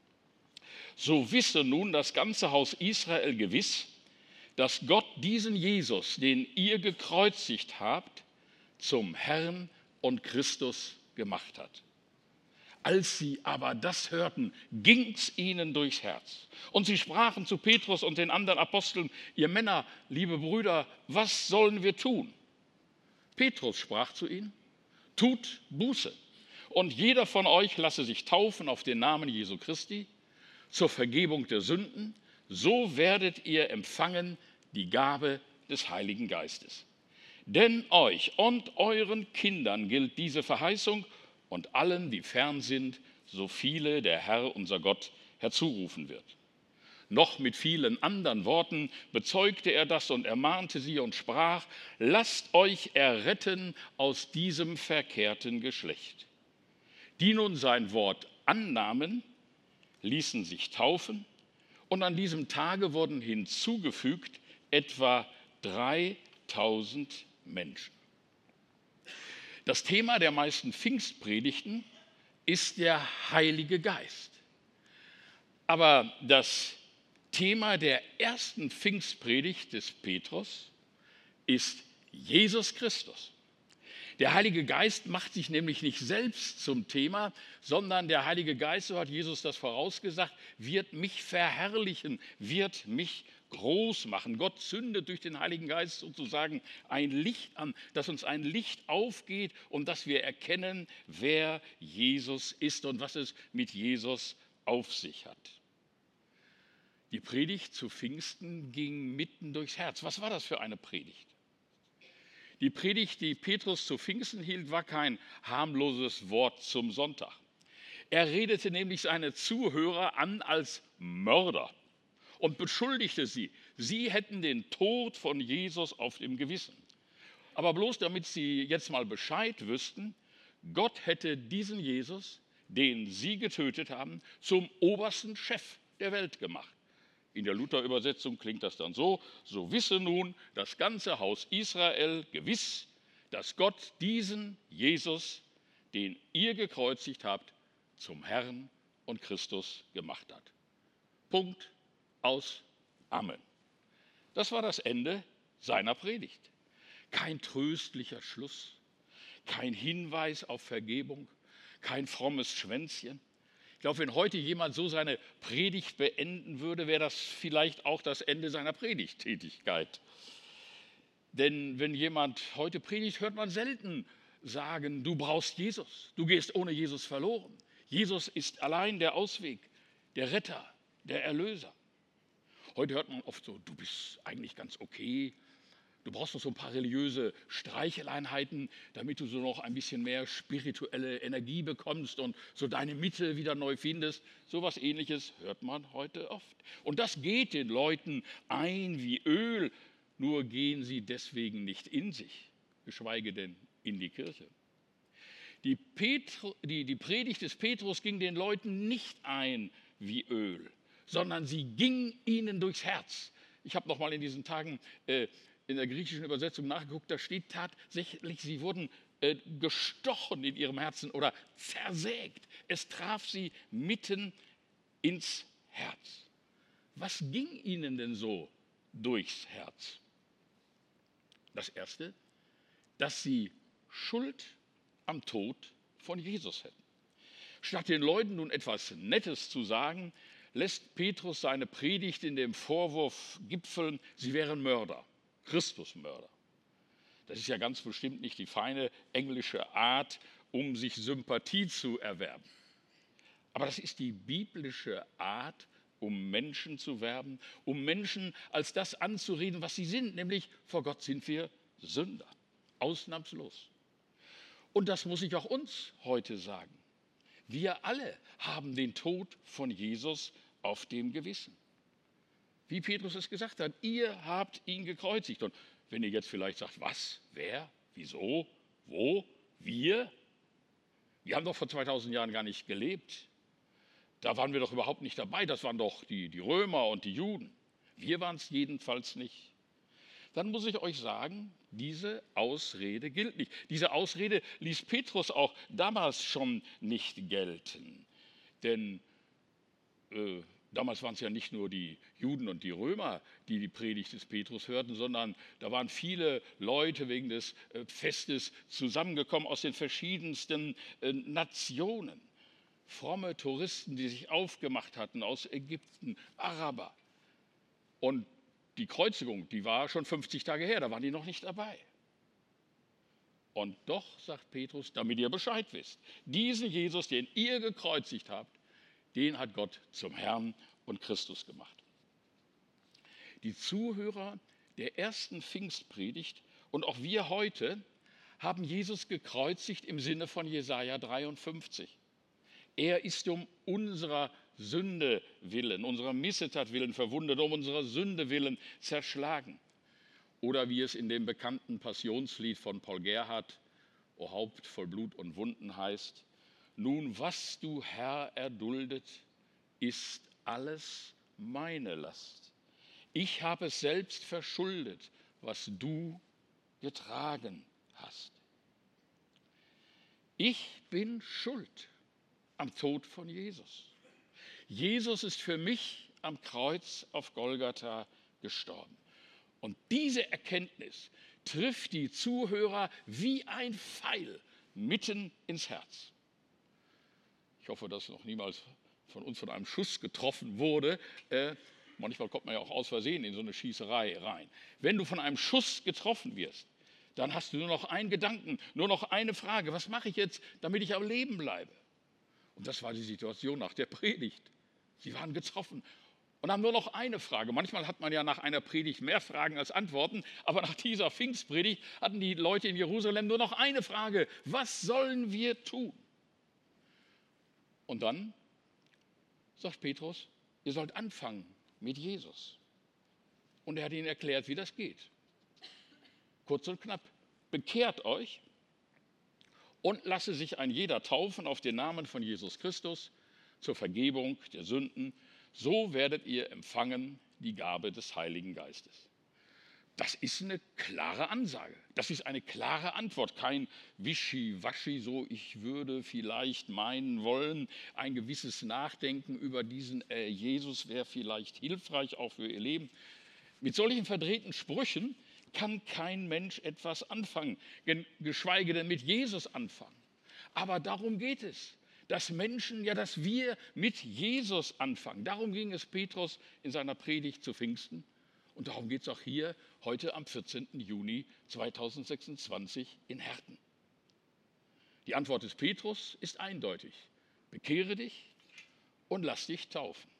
So wisse nun das ganze Haus Israel gewiss, dass Gott diesen Jesus, den ihr gekreuzigt habt, zum Herrn und Christus gemacht hat. Als sie aber das hörten, ging's ihnen durchs Herz. Und sie sprachen zu Petrus und den anderen Aposteln: Ihr Männer, liebe Brüder, was sollen wir tun? Petrus sprach zu ihnen: Tut Buße, und jeder von euch lasse sich taufen auf den Namen Jesu Christi zur Vergebung der Sünden. So werdet ihr empfangen die Gabe des Heiligen Geistes. Denn euch und euren Kindern gilt diese Verheißung und allen, die fern sind, so viele der Herr, unser Gott, herzurufen wird. Noch mit vielen anderen Worten bezeugte er das und ermahnte sie und sprach: Lasst euch erretten aus diesem verkehrten Geschlecht. Die nun sein Wort annahmen, ließen sich taufen, und an diesem Tage wurden hinzugefügt etwa 3000 Menschen. Das Thema der meisten Pfingstpredigten ist der Heilige Geist. Aber das Thema der ersten Pfingstpredigt des Petrus ist Jesus Christus. Der Heilige Geist macht sich nämlich nicht selbst zum Thema, sondern der Heilige Geist, so hat Jesus das vorausgesagt, wird mich verherrlichen, wird mich groß machen. Gott zündet durch den Heiligen Geist sozusagen ein Licht an, dass uns ein Licht aufgeht und dass wir erkennen, wer Jesus ist und was es mit Jesus auf sich hat. Die Predigt zu Pfingsten ging mitten durchs Herz. Was war das für eine Predigt? Die Predigt, die Petrus zu Pfingsten hielt, war kein harmloses Wort zum Sonntag. Er redete nämlich seine Zuhörer an als Mörder und beschuldigte sie, sie hätten den Tod von Jesus auf dem Gewissen. Aber bloß damit sie jetzt mal Bescheid wüssten, Gott hätte diesen Jesus, den sie getötet haben, zum obersten Chef der Welt gemacht. In der Luther-Übersetzung klingt das dann so: So wisse nun das ganze Haus Israel gewiss, dass Gott diesen Jesus, den ihr gekreuzigt habt, zum Herrn und Christus gemacht hat. Punkt, aus, Amen. Das war das Ende seiner Predigt. Kein tröstlicher Schluss, kein Hinweis auf Vergebung, kein frommes Schwänzchen. Ich glaube, wenn heute jemand so seine Predigt beenden würde, wäre das vielleicht auch das Ende seiner Predigttätigkeit. Denn wenn jemand heute predigt, hört man selten sagen: Du brauchst Jesus, du gehst ohne Jesus verloren. Jesus ist allein der Ausweg, der Retter, der Erlöser. Heute hört man oft so: Du bist eigentlich ganz okay. Du brauchst noch so ein paar religiöse Streicheleinheiten, damit du so noch ein bisschen mehr spirituelle Energie bekommst und so deine Mitte wieder neu findest. So etwas Ähnliches hört man heute oft. Und das geht den Leuten ein wie Öl, nur gehen sie deswegen nicht in sich, geschweige denn in die Kirche. Die Predigt des Petrus ging den Leuten nicht ein wie Öl, sondern sie ging ihnen durchs Herz. Ich habe noch mal in diesen Tagen in der griechischen Übersetzung nachgeguckt, da steht tatsächlich, sie wurden gestochen in ihrem Herzen oder zersägt. Es traf sie mitten ins Herz. Was ging ihnen denn so durchs Herz? Das Erste, dass sie Schuld am Tod von Jesus hätten. Statt den Leuten nun etwas Nettes zu sagen, lässt Petrus seine Predigt in dem Vorwurf gipfeln, sie wären Mörder. Christusmörder. Das ist ja ganz bestimmt nicht die feine englische Art, um sich Sympathie zu erwerben. Aber das ist die biblische Art, um Menschen zu werben, um Menschen als das anzureden, was sie sind, nämlich vor Gott sind wir Sünder, ausnahmslos. Und das muss ich auch uns heute sagen. Wir alle haben den Tod von Jesus auf dem Gewissen. Wie Petrus es gesagt hat, ihr habt ihn gekreuzigt. Und wenn ihr jetzt vielleicht sagt: Was, wer, wieso, wo, wir? Wir haben doch vor 2000 Jahren gar nicht gelebt. Da waren wir doch überhaupt nicht dabei. Das waren doch die Römer und die Juden. Wir waren es jedenfalls nicht. Dann muss ich euch sagen, diese Ausrede gilt nicht. Diese Ausrede ließ Petrus auch damals schon nicht gelten. Denn damals waren es ja nicht nur die Juden und die Römer, die die Predigt des Petrus hörten, sondern da waren viele Leute wegen des Festes zusammengekommen aus den verschiedensten Nationen. fromme Touristen, die sich aufgemacht hatten aus Ägypten, Araber. Und die Kreuzigung, die war schon 50 Tage her, da waren die noch nicht dabei. Und doch, sagt Petrus, damit ihr Bescheid wisst, diesen Jesus, den ihr gekreuzigt habt, den hat Gott zum Herrn und Christus gemacht. Die Zuhörer der ersten Pfingstpredigt und auch wir heute haben Jesus gekreuzigt im Sinne von Jesaja 53. Er ist um unserer Sünde willen, unserer Missetat willen verwundet, um unserer Sünde willen zerschlagen. Oder wie es in dem bekannten Passionslied von Paul Gerhardt, O Haupt voll Blut und Wunden heißt, nun, was du, Herr, erduldet, ist alles meine Last. Ich habe es selbst verschuldet, was du getragen hast. Ich bin schuld am Tod von Jesus. Jesus ist für mich am Kreuz auf Golgatha gestorben. Und diese Erkenntnis trifft die Zuhörer wie ein Pfeil mitten ins Herz. Ich hoffe, dass noch niemals von uns von einem Schuss getroffen wurde. Manchmal kommt man ja auch aus Versehen in so eine Schießerei rein. Wenn du von einem Schuss getroffen wirst, dann hast du nur noch einen Gedanken, nur noch eine Frage. Was mache ich jetzt, damit ich am Leben bleibe? Und das war die Situation nach der Predigt. Sie waren getroffen und haben nur noch eine Frage. Manchmal hat man ja nach einer Predigt mehr Fragen als Antworten, aber nach dieser Pfingstpredigt hatten die Leute in Jerusalem nur noch eine Frage. Was sollen wir tun? Und dann sagt Petrus, ihr sollt anfangen mit Jesus. Und er hat ihnen erklärt, wie das geht. Kurz und knapp, bekehrt euch und lasse sich ein jeder taufen auf den Namen von Jesus Christus zur Vergebung der Sünden. So werdet ihr empfangen die Gabe des Heiligen Geistes. Das ist eine klare Ansage. Das ist eine klare Antwort. Kein Wischiwaschi, so ich würde vielleicht meinen wollen. Ein gewisses Nachdenken über diesen Jesus wäre vielleicht hilfreich auch für ihr Leben. Mit solchen verdrehten Sprüchen kann kein Mensch etwas anfangen, geschweige denn mit Jesus anfangen. Aber darum geht es, dass Menschen, ja, dass wir mit Jesus anfangen. Darum ging es Petrus in seiner Predigt zu Pfingsten. Und darum geht es auch hier heute am 14. Juni 2026 in Herten. Die Antwort des Petrus ist eindeutig. Bekehre dich und lass dich taufen.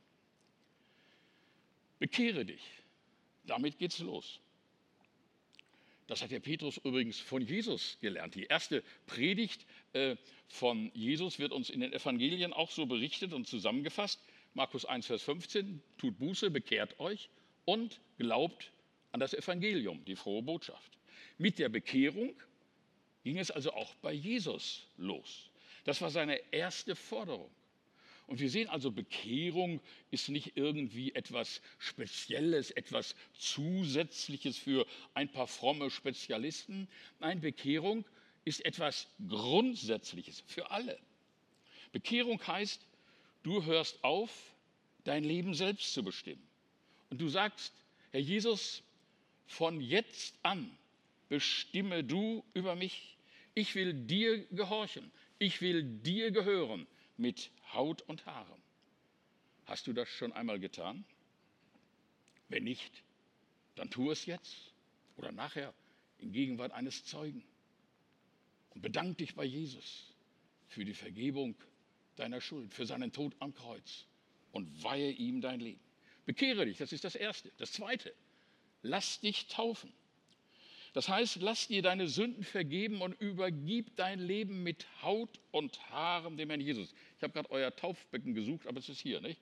Bekehre dich. Damit geht's los. Das hat der Petrus übrigens von Jesus gelernt. Die erste Predigt von Jesus wird uns in den Evangelien auch so berichtet und zusammengefasst. Markus 1, Vers 15, tut Buße, bekehrt euch und glaubt an das Evangelium, die frohe Botschaft. Mit der Bekehrung ging es also auch bei Jesus los. Das war seine erste Forderung. Und wir sehen also, Bekehrung ist nicht irgendwie etwas Spezielles, etwas Zusätzliches für ein paar fromme Spezialisten. Nein, Bekehrung ist etwas Grundsätzliches für alle. Bekehrung heißt, du hörst auf, dein Leben selbst zu bestimmen. Und du sagst, Herr Jesus, von jetzt an bestimme du über mich. Ich will dir gehorchen. Ich will dir gehören mit Haut und Haaren. Hast du das schon einmal getan? Wenn nicht, dann tu es jetzt oder nachher in Gegenwart eines Zeugen. Und bedank dich bei Jesus für die Vergebung deiner Schuld, für seinen Tod am Kreuz und weihe ihm dein Leben. Bekehre dich, das ist das Erste. Das Zweite, lass dich taufen. Das heißt, lass dir deine Sünden vergeben und übergib dein Leben mit Haut und Haaren dem Herrn Jesus. Ich habe gerade euer Taufbecken gesucht, aber es ist hier, nicht?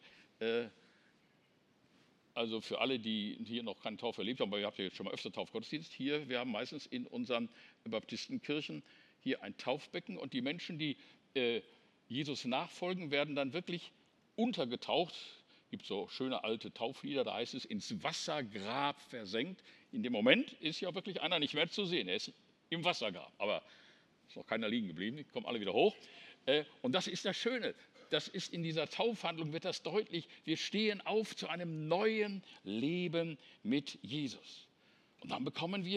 Also für alle, die hier noch keine Taufe erlebt haben, aber ihr habt ja jetzt schon mal öfter Taufgottesdienst. Hier, wir haben meistens in unseren Baptistenkirchen hier ein Taufbecken und die Menschen, die Jesus nachfolgen, werden dann wirklich untergetaucht. Es gibt so schöne alte Tauflieder, da heißt es, ins Wassergrab versenkt. In dem Moment ist ja wirklich einer nicht mehr zu sehen, er ist im Wassergrab. Aber ist noch keiner liegen geblieben, die kommen alle wieder hoch. Und das ist das Schöne, das ist in dieser Taufhandlung, wird das deutlich, wir stehen auf zu einem neuen Leben mit Jesus. Und dann bekommen wir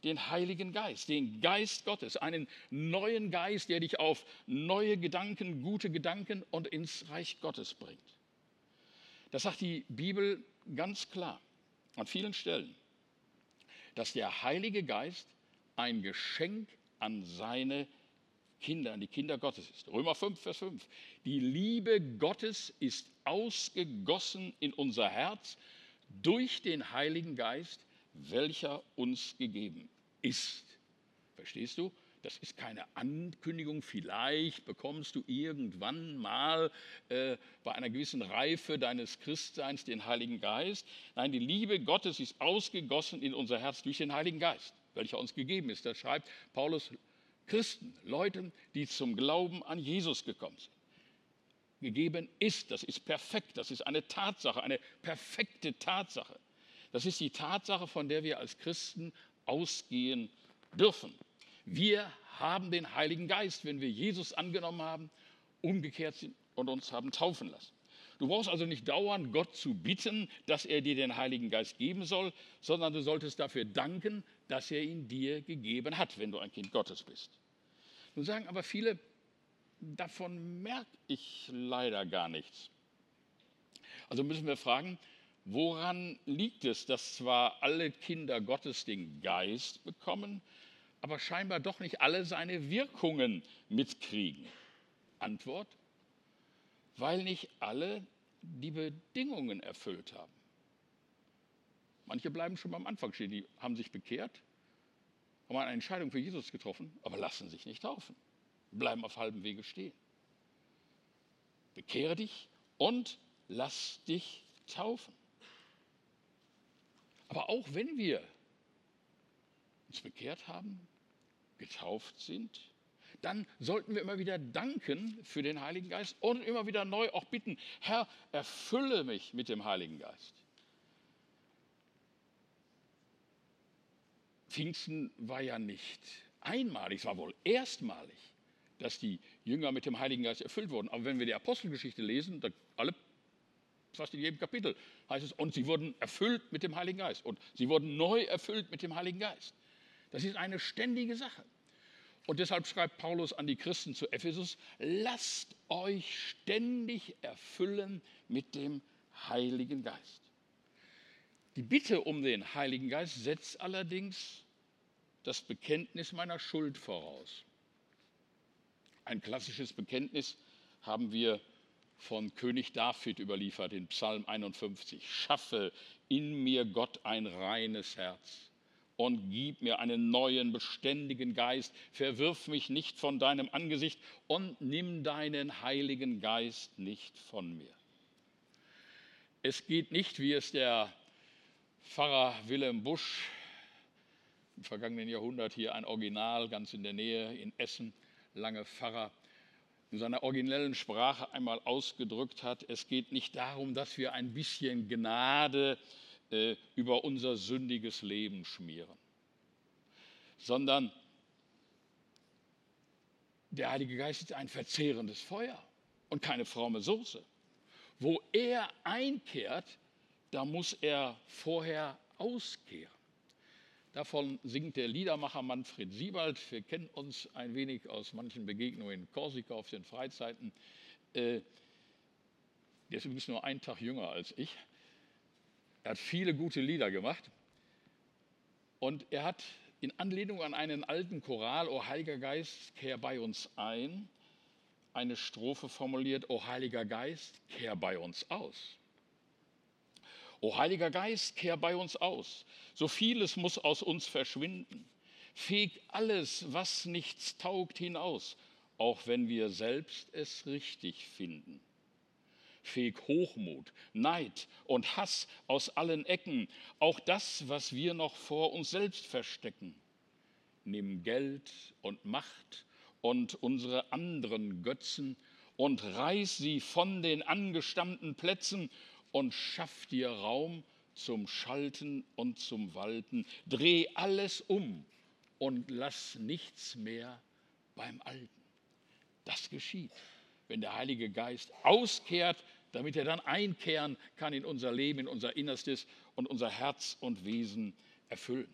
den Heiligen Geist, den Geist Gottes, einen neuen Geist, der dich auf neue Gedanken, gute Gedanken und ins Reich Gottes bringt. Das sagt die Bibel ganz klar an vielen Stellen, dass der Heilige Geist ein Geschenk an seine Kinder, an die Kinder Gottes ist. Römer 5, Vers 5. Die Liebe Gottes ist ausgegossen in unser Herz durch den Heiligen Geist, welcher uns gegeben ist. Verstehst du? Das ist keine Ankündigung, vielleicht bekommst du irgendwann mal bei einer gewissen Reife deines Christseins den Heiligen Geist. Nein, die Liebe Gottes ist ausgegossen in unser Herz durch den Heiligen Geist, welcher uns gegeben ist. Das schreibt Paulus Christen, Leuten, die zum Glauben an Jesus gekommen sind. Gegeben ist, das ist perfekt, das ist eine Tatsache, eine perfekte Tatsache. Das ist die Tatsache, von der wir als Christen ausgehen dürfen. Wir haben den Heiligen Geist, wenn wir Jesus angenommen haben, umgekehrt sind und uns haben taufen lassen. Du brauchst also nicht dauernd Gott zu bitten, dass er dir den Heiligen Geist geben soll, sondern du solltest dafür danken, dass er ihn dir gegeben hat, wenn du ein Kind Gottes bist. Nun sagen aber viele, davon merke ich leider gar nichts. Also müssen wir fragen, woran liegt es, dass zwar alle Kinder Gottes den Geist bekommen, aber scheinbar doch nicht alle seine Wirkungen mitkriegen? Antwort: Weil nicht alle die Bedingungen erfüllt haben. Manche bleiben schon am Anfang stehen, die haben sich bekehrt, haben eine Entscheidung für Jesus getroffen, aber lassen sich nicht taufen, bleiben auf halbem Wege stehen. Bekehre dich und lass dich taufen. Aber auch wenn wir uns bekehrt haben, getauft sind, dann sollten wir immer wieder danken für den Heiligen Geist und immer wieder neu auch bitten, Herr, erfülle mich mit dem Heiligen Geist. Pfingsten war ja nicht einmalig, es war wohl erstmalig, dass die Jünger mit dem Heiligen Geist erfüllt wurden. Aber wenn wir die Apostelgeschichte lesen, fast in jedem Kapitel heißt es, und sie wurden erfüllt mit dem Heiligen Geist. Und sie wurden neu erfüllt mit dem Heiligen Geist. Das ist eine ständige Sache. Und deshalb schreibt Paulus an die Christen zu Ephesus, lasst euch ständig erfüllen mit dem Heiligen Geist. Die Bitte um den Heiligen Geist setzt allerdings das Bekenntnis meiner Schuld voraus. Ein klassisches Bekenntnis haben wir von König David überliefert in Psalm 51. Schaffe in mir, Gott, ein reines Herz und gib mir einen neuen, beständigen Geist. Verwirf mich nicht von deinem Angesicht und nimm deinen Heiligen Geist nicht von mir. Es geht nicht, wie es der Pfarrer Wilhelm Busch im vergangenen Jahrhundert hier ein Original ganz in der Nähe in Essen, lange Pfarrer, in seiner originellen Sprache einmal ausgedrückt hat. Es geht nicht darum, dass wir ein bisschen Gnade über unser sündiges Leben schmieren, sondern der Heilige Geist ist ein verzehrendes Feuer und keine fromme Soße. Wo er einkehrt, da muss er vorher auskehren. Davon singt der Liedermacher Manfred Siebald. Wir kennen uns ein wenig aus manchen Begegnungen in Korsika auf den Freizeiten. Der ist übrigens nur einen Tag jünger als ich. Er hat viele gute Lieder gemacht. Und er hat in Anlehnung an einen alten Choral, O Heiliger Geist, kehr bei uns ein, eine Strophe formuliert, O Heiliger Geist, kehr bei uns aus. O Heiliger Geist, kehr bei uns aus. So vieles muss aus uns verschwinden. Feg alles, was nichts taugt, hinaus, auch wenn wir selbst es richtig finden. Feg Hochmut, Neid und Hass aus allen Ecken, auch das, was wir noch vor uns selbst verstecken. Nimm Geld und Macht und unsere anderen Götzen und reiß sie von den angestammten Plätzen und schaff dir Raum zum Schalten und zum Walten. Dreh alles um und lass nichts mehr beim Alten. Das geschieht, wenn der Heilige Geist auskehrt, damit er dann einkehren kann in unser Leben, in unser Innerstes und unser Herz und Wesen erfüllen.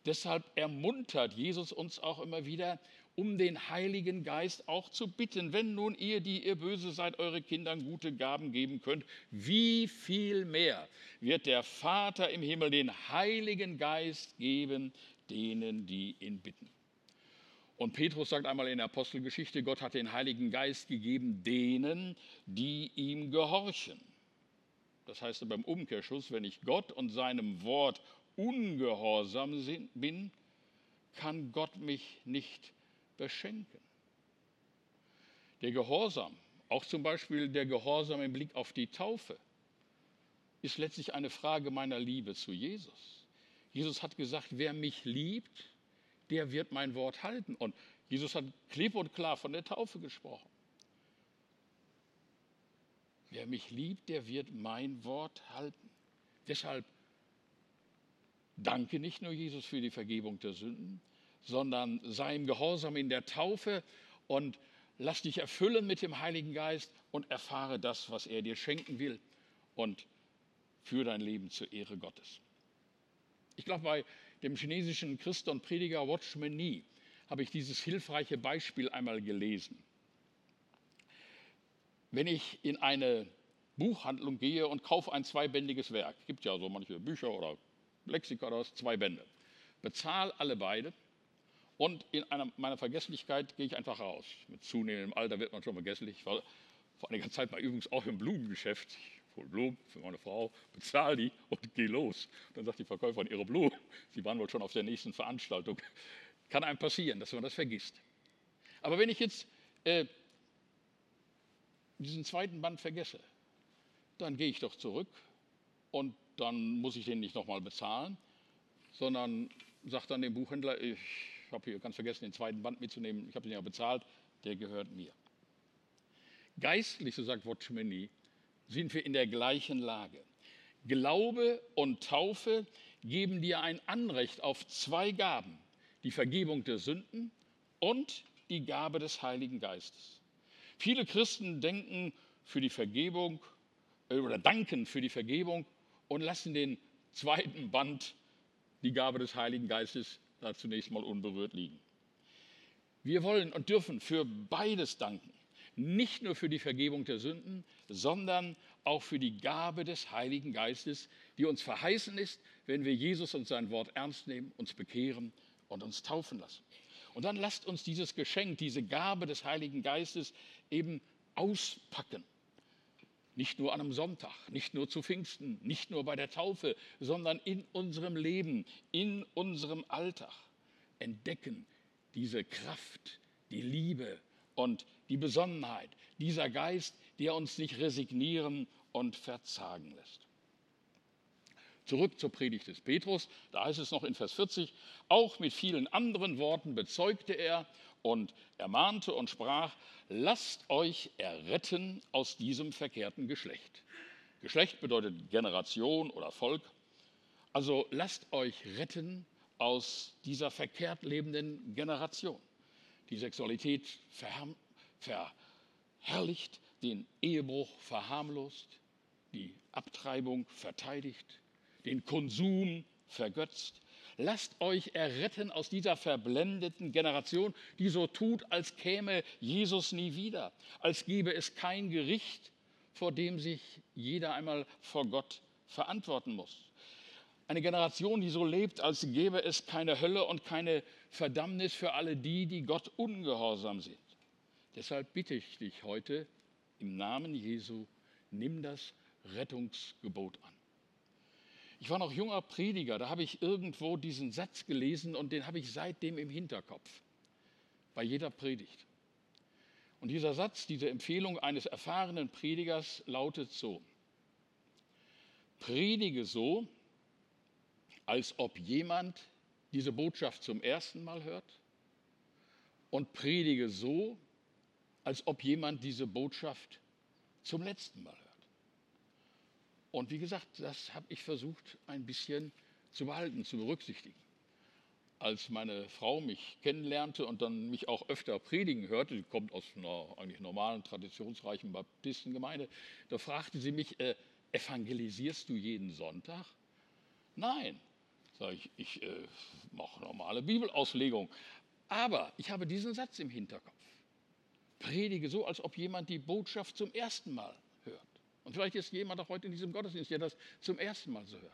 Deshalb ermuntert Jesus uns auch immer wieder, um den Heiligen Geist auch zu bitten. Wenn nun ihr, die ihr böse seid, eure Kindern gute Gaben geben könnt, wie viel mehr wird der Vater im Himmel den Heiligen Geist geben, denen, die ihn bitten. Und Petrus sagt einmal in der Apostelgeschichte, Gott hat den Heiligen Geist gegeben denen, die ihm gehorchen. Das heißt beim Umkehrschluss, wenn ich Gott und seinem Wort ungehorsam bin, kann Gott mich nicht beschenken. Der Gehorsam, auch zum Beispiel der Gehorsam im Blick auf die Taufe, ist letztlich eine Frage meiner Liebe zu Jesus. Jesus hat gesagt, wer mich liebt, der wird mein Wort halten. Und Jesus hat klipp und klar von der Taufe gesprochen. Wer mich liebt, der wird mein Wort halten. Deshalb danke nicht nur Jesus für die Vergebung der Sünden, sondern sei ihm gehorsam in der Taufe und lass dich erfüllen mit dem Heiligen Geist und erfahre das, was er dir schenken will und führe dein Leben zur Ehre Gottes. Ich glaube, bei dem chinesischen Christ und Prediger Watchman Nee habe ich dieses hilfreiche Beispiel einmal gelesen. Wenn ich in eine Buchhandlung gehe und kaufe ein zweibändiges Werk, es gibt ja so manche Bücher oder Lexika, das 2 Bände, bezahle alle beide und in meiner Vergesslichkeit gehe ich einfach raus. Mit zunehmendem Alter wird man schon vergesslich. Ich war vor einiger Zeit mal übrigens auch im Blumengeschäft. Ich hole Blumen für meine Frau, bezahle die und gehe los. Dann sagt die Verkäuferin, ihre Blumen, Sie waren wohl schon auf der nächsten Veranstaltung. Kann einem passieren, dass man das vergisst. Aber wenn ich jetzt diesen 2. Band vergesse, dann gehe ich doch zurück und dann muss ich den nicht nochmal bezahlen, sondern sage dann dem Buchhändler, ich habe hier ganz vergessen, den 2. Band mitzunehmen, ich habe den ja bezahlt, der gehört mir. Geistlich, so sagt Watchman Nee, sind wir in der gleichen Lage. Glaube und Taufe geben dir ein Anrecht auf 2 Gaben, die Vergebung der Sünden und die Gabe des Heiligen Geistes. Viele Christen denken für die Vergebung oder danken für die Vergebung und lassen den 2. Band, die Gabe des Heiligen Geistes, da zunächst mal unberührt liegen. Wir wollen und dürfen für beides danken. Nicht nur für die Vergebung der Sünden, sondern auch für die Gabe des Heiligen Geistes, die uns verheißen ist, wenn wir Jesus und sein Wort ernst nehmen, uns bekehren und uns taufen lassen. Und dann lasst uns dieses Geschenk, diese Gabe des Heiligen Geistes eben auspacken. Nicht nur an einem Sonntag, nicht nur zu Pfingsten, nicht nur bei der Taufe, sondern in unserem Leben, in unserem Alltag entdecken diese Kraft, die Liebe und die Besonnenheit, dieser Geist, der uns nicht resignieren und verzagen lässt. Zurück zur Predigt des Petrus, da heißt es noch in Vers 40, auch mit vielen anderen Worten bezeugte er und ermahnte und sprach, lasst euch erretten aus diesem verkehrten Geschlecht. Geschlecht bedeutet Generation oder Volk. Also lasst euch retten aus dieser verkehrt lebenden Generation. Die Sexualität verherrlicht, den Ehebruch verharmlost, die Abtreibung verteidigt, den Konsum vergötzt. Lasst euch erretten aus dieser verblendeten Generation, die so tut, als käme Jesus nie wieder, als gäbe es kein Gericht, vor dem sich jeder einmal vor Gott verantworten muss. Eine Generation, die so lebt, als gäbe es keine Hölle und keine Verdammnis für alle die, die Gott ungehorsam sind. Deshalb bitte ich dich heute im Namen Jesu, nimm das Rettungsgebot an. Ich war noch junger Prediger, da habe ich irgendwo diesen Satz gelesen und den habe ich seitdem im Hinterkopf, bei jeder Predigt. Und dieser Satz, diese Empfehlung eines erfahrenen Predigers lautet so: Predige so, als ob jemand diese Botschaft zum ersten Mal hört, und predige so, als ob jemand diese Botschaft zum letzten Mal hört. Und wie gesagt, das habe ich versucht, ein bisschen zu behalten, zu berücksichtigen. Als meine Frau mich kennenlernte und dann mich auch öfter predigen hörte, sie kommt aus einer eigentlich normalen, traditionsreichen Baptistengemeinde, da fragte sie mich, evangelisierst du jeden Sonntag? Nein, Sage ich mache normale Bibelauslegung. Aber ich habe diesen Satz im Hinterkopf. Predige so, als ob jemand die Botschaft zum ersten Mal hört. Und vielleicht ist jemand auch heute in diesem Gottesdienst, der das zum ersten Mal so hört.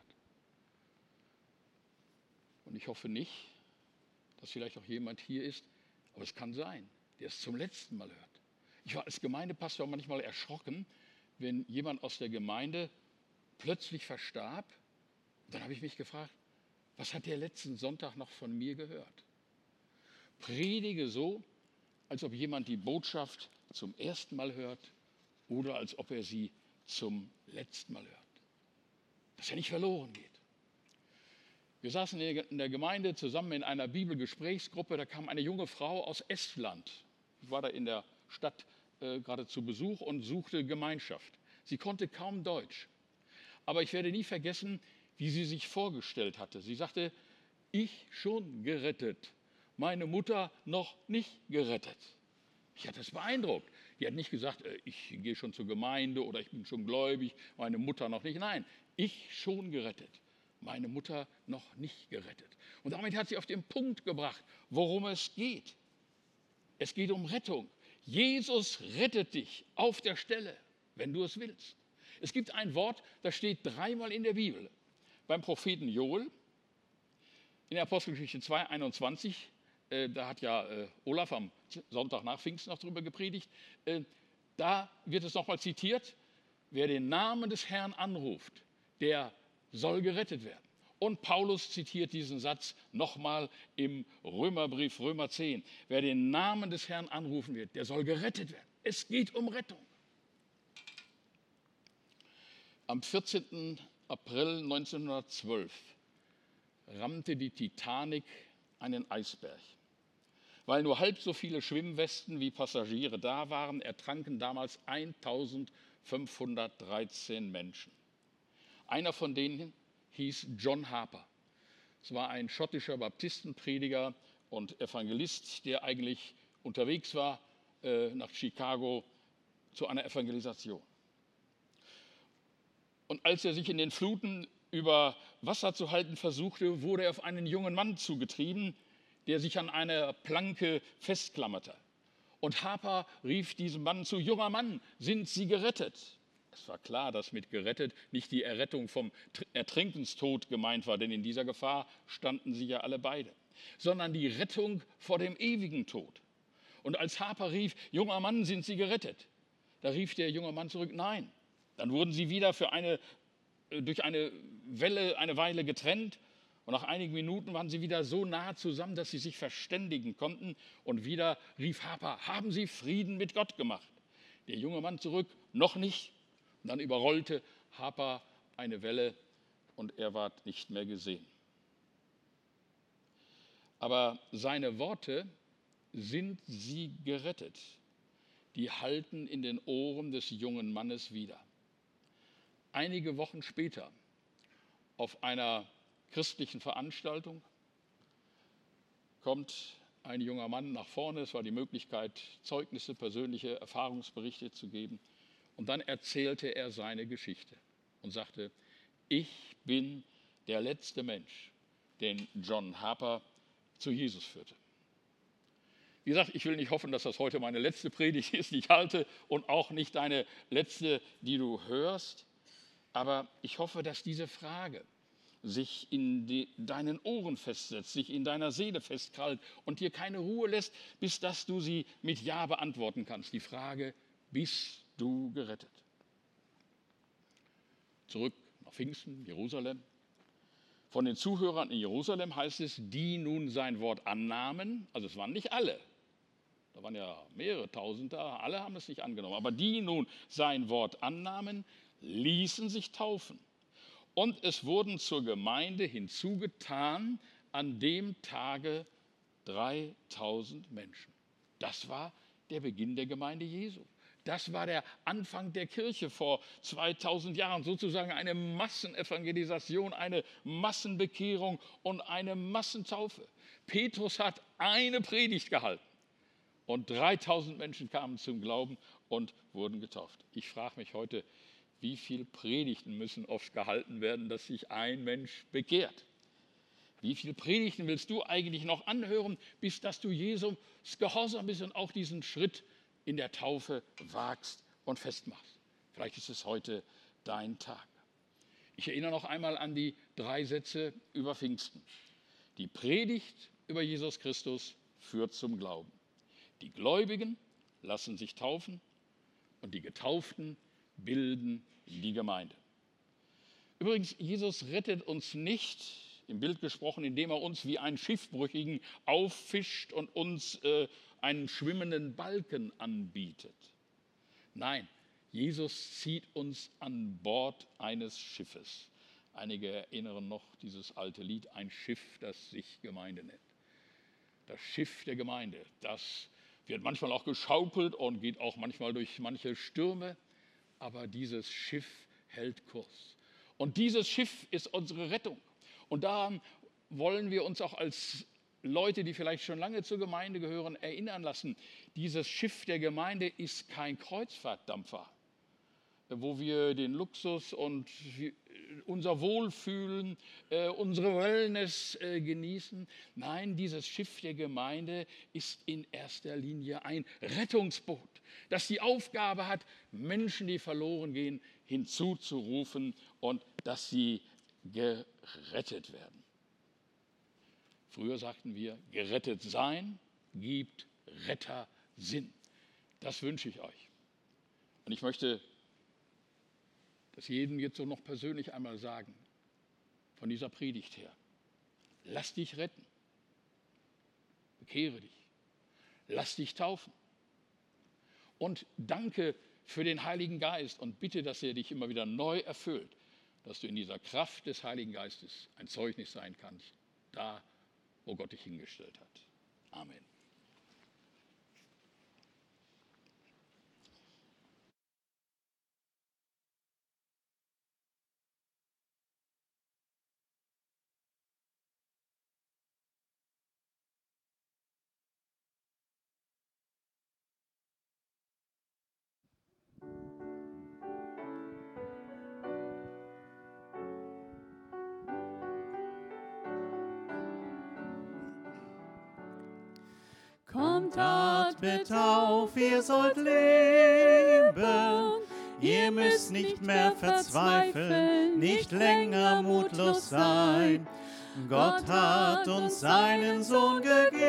Und ich hoffe nicht, dass vielleicht auch jemand hier ist, aber es kann sein, der es zum letzten Mal hört. Ich war als Gemeindepastor manchmal erschrocken, wenn jemand aus der Gemeinde plötzlich verstarb. Dann habe ich mich gefragt, was hat der letzten Sonntag noch von mir gehört? Predige so, als ob jemand die Botschaft zum ersten Mal hört oder als ob er sie zum letzten Mal hört. Dass er nicht verloren geht. Wir saßen in der Gemeinde zusammen in einer Bibelgesprächsgruppe. Da kam eine junge Frau aus Estland. Ich war da in der Stadt gerade zu Besuch und suchte Gemeinschaft. Sie konnte kaum Deutsch. Aber ich werde nie vergessen, wie sie sich vorgestellt hatte. Sie sagte, ich schon gerettet, meine Mutter noch nicht gerettet. Mich hat das beeindruckt. Die hat nicht gesagt, ich gehe schon zur Gemeinde oder ich bin schon gläubig, meine Mutter noch nicht. Nein, ich schon gerettet, meine Mutter noch nicht gerettet. Und damit hat sie auf den Punkt gebracht, worum es geht. Es geht um Rettung. Jesus rettet dich auf der Stelle, wenn du es willst. Es gibt ein Wort, das steht 3-mal in der Bibel. Beim Propheten Joel, in der Apostelgeschichte 2,21, da hat ja Olaf am Sonntag nach Pfingsten noch drüber gepredigt, da wird es nochmal zitiert, wer den Namen des Herrn anruft, der soll gerettet werden. Und Paulus zitiert diesen Satz nochmal im Römerbrief, Römer 10. Wer den Namen des Herrn anrufen wird, der soll gerettet werden. Es geht um Rettung. Am 14. April 1912 rammte die Titanic einen Eisberg. Weil nur halb so viele Schwimmwesten wie Passagiere da waren, ertranken damals 1513 Menschen. Einer von denen hieß John Harper. Es war ein schottischer Baptistenprediger und Evangelist, der eigentlich unterwegs war nach Chicago zu einer Evangelisation. Und als er sich in den Fluten über Wasser zu halten versuchte, wurde er auf einen jungen Mann zugetrieben, der sich an einer Planke festklammerte. Und Harper rief diesem Mann zu, junger Mann, sind Sie gerettet? Es war klar, dass mit gerettet nicht die Errettung vom Ertrinkenstod gemeint war, denn in dieser Gefahr standen sie ja alle beide, sondern die Rettung vor dem ewigen Tod. Und als Harper rief, junger Mann, sind Sie gerettet? Da rief der junge Mann zurück, nein. Dann wurden sie wieder durch eine Welle eine Weile getrennt und nach einigen Minuten waren sie wieder so nah zusammen, dass sie sich verständigen konnten und wieder rief Harper, haben Sie Frieden mit Gott gemacht? Der junge Mann zurück, noch nicht. Und dann überrollte Harper eine Welle und er ward nicht mehr gesehen. Aber seine Worte, sind Sie gerettet, die hallten in den Ohren des jungen Mannes wieder. Einige Wochen später, auf einer christlichen Veranstaltung, kommt ein junger Mann nach vorne. Es war die Möglichkeit, Zeugnisse, persönliche Erfahrungsberichte zu geben. Und dann erzählte er seine Geschichte und sagte, ich bin der letzte Mensch, den John Harper zu Jesus führte. Wie gesagt, ich will nicht hoffen, dass das heute meine letzte Predigt ist, die ich halte und auch nicht deine letzte, die du hörst. Aber ich hoffe, dass diese Frage sich in deinen Ohren festsetzt, sich in deiner Seele festkrallt und dir keine Ruhe lässt, bis dass du sie mit Ja beantworten kannst. Die Frage, bist du gerettet? Zurück nach Pfingsten, Jerusalem. Von den Zuhörern in Jerusalem heißt es, die nun sein Wort annahmen, also es waren nicht alle, da waren ja mehrere Tausend da, alle haben es nicht angenommen, aber die nun sein Wort annahmen, ließen sich taufen. Und es wurden zur Gemeinde hinzugetan an dem Tage 3000 Menschen. Das war der Beginn der Gemeinde Jesu. Das war der Anfang der Kirche vor 2000 Jahren, sozusagen eine Massenevangelisation, eine Massenbekehrung und eine Massentaufe. Petrus hat eine Predigt gehalten und 3000 Menschen kamen zum Glauben und wurden getauft. Ich frage mich heute, wie viele Predigten müssen oft gehalten werden, dass sich ein Mensch bekehrt? Wie viele Predigten willst du eigentlich noch anhören, bis dass du Jesus gehorsam bist und auch diesen Schritt in der Taufe wagst und festmachst? Vielleicht ist es heute dein Tag. Ich erinnere noch einmal an die 3 Sätze über Pfingsten. Die Predigt über Jesus Christus führt zum Glauben. Die Gläubigen lassen sich taufen und die Getauften bilden die Gemeinde. Übrigens, Jesus rettet uns nicht, im Bild gesprochen, indem er uns wie einen Schiffbrüchigen auffischt und uns einen schwimmenden Balken anbietet. Nein, Jesus zieht uns an Bord eines Schiffes. Einige erinnern noch dieses alte Lied, ein Schiff, das sich Gemeinde nennt. Das Schiff der Gemeinde, das wird manchmal auch geschaukelt und geht auch manchmal durch manche Stürme, aber dieses Schiff hält Kurs. Und dieses Schiff ist unsere Rettung. Und daran wollen wir uns auch als Leute, die vielleicht schon lange zur Gemeinde gehören, erinnern lassen. Dieses Schiff der Gemeinde ist kein Kreuzfahrtdampfer, wo wir den Luxus und unser Wohlfühlen, unsere Wellness genießen. Nein, dieses Schiff der Gemeinde ist in erster Linie ein Rettungsboot, das die Aufgabe hat, Menschen, die verloren gehen, hinzuzurufen und dass sie gerettet werden. Früher sagten wir, gerettet sein gibt Rettersinn. Das wünsche ich euch. Und ich möchte das jedem jetzt so noch persönlich einmal sagen, von dieser Predigt her. Lass dich retten. Bekehre dich. Lass dich taufen. Und danke für den Heiligen Geist und bitte, dass er dich immer wieder neu erfüllt, dass du in dieser Kraft des Heiligen Geistes ein Zeugnis sein kannst, da, wo Gott dich hingestellt hat. Amen. Kommt, atmet auf, ihr sollt leben. Ihr müsst nicht mehr verzweifeln, nicht länger mutlos sein. Gott hat uns seinen Sohn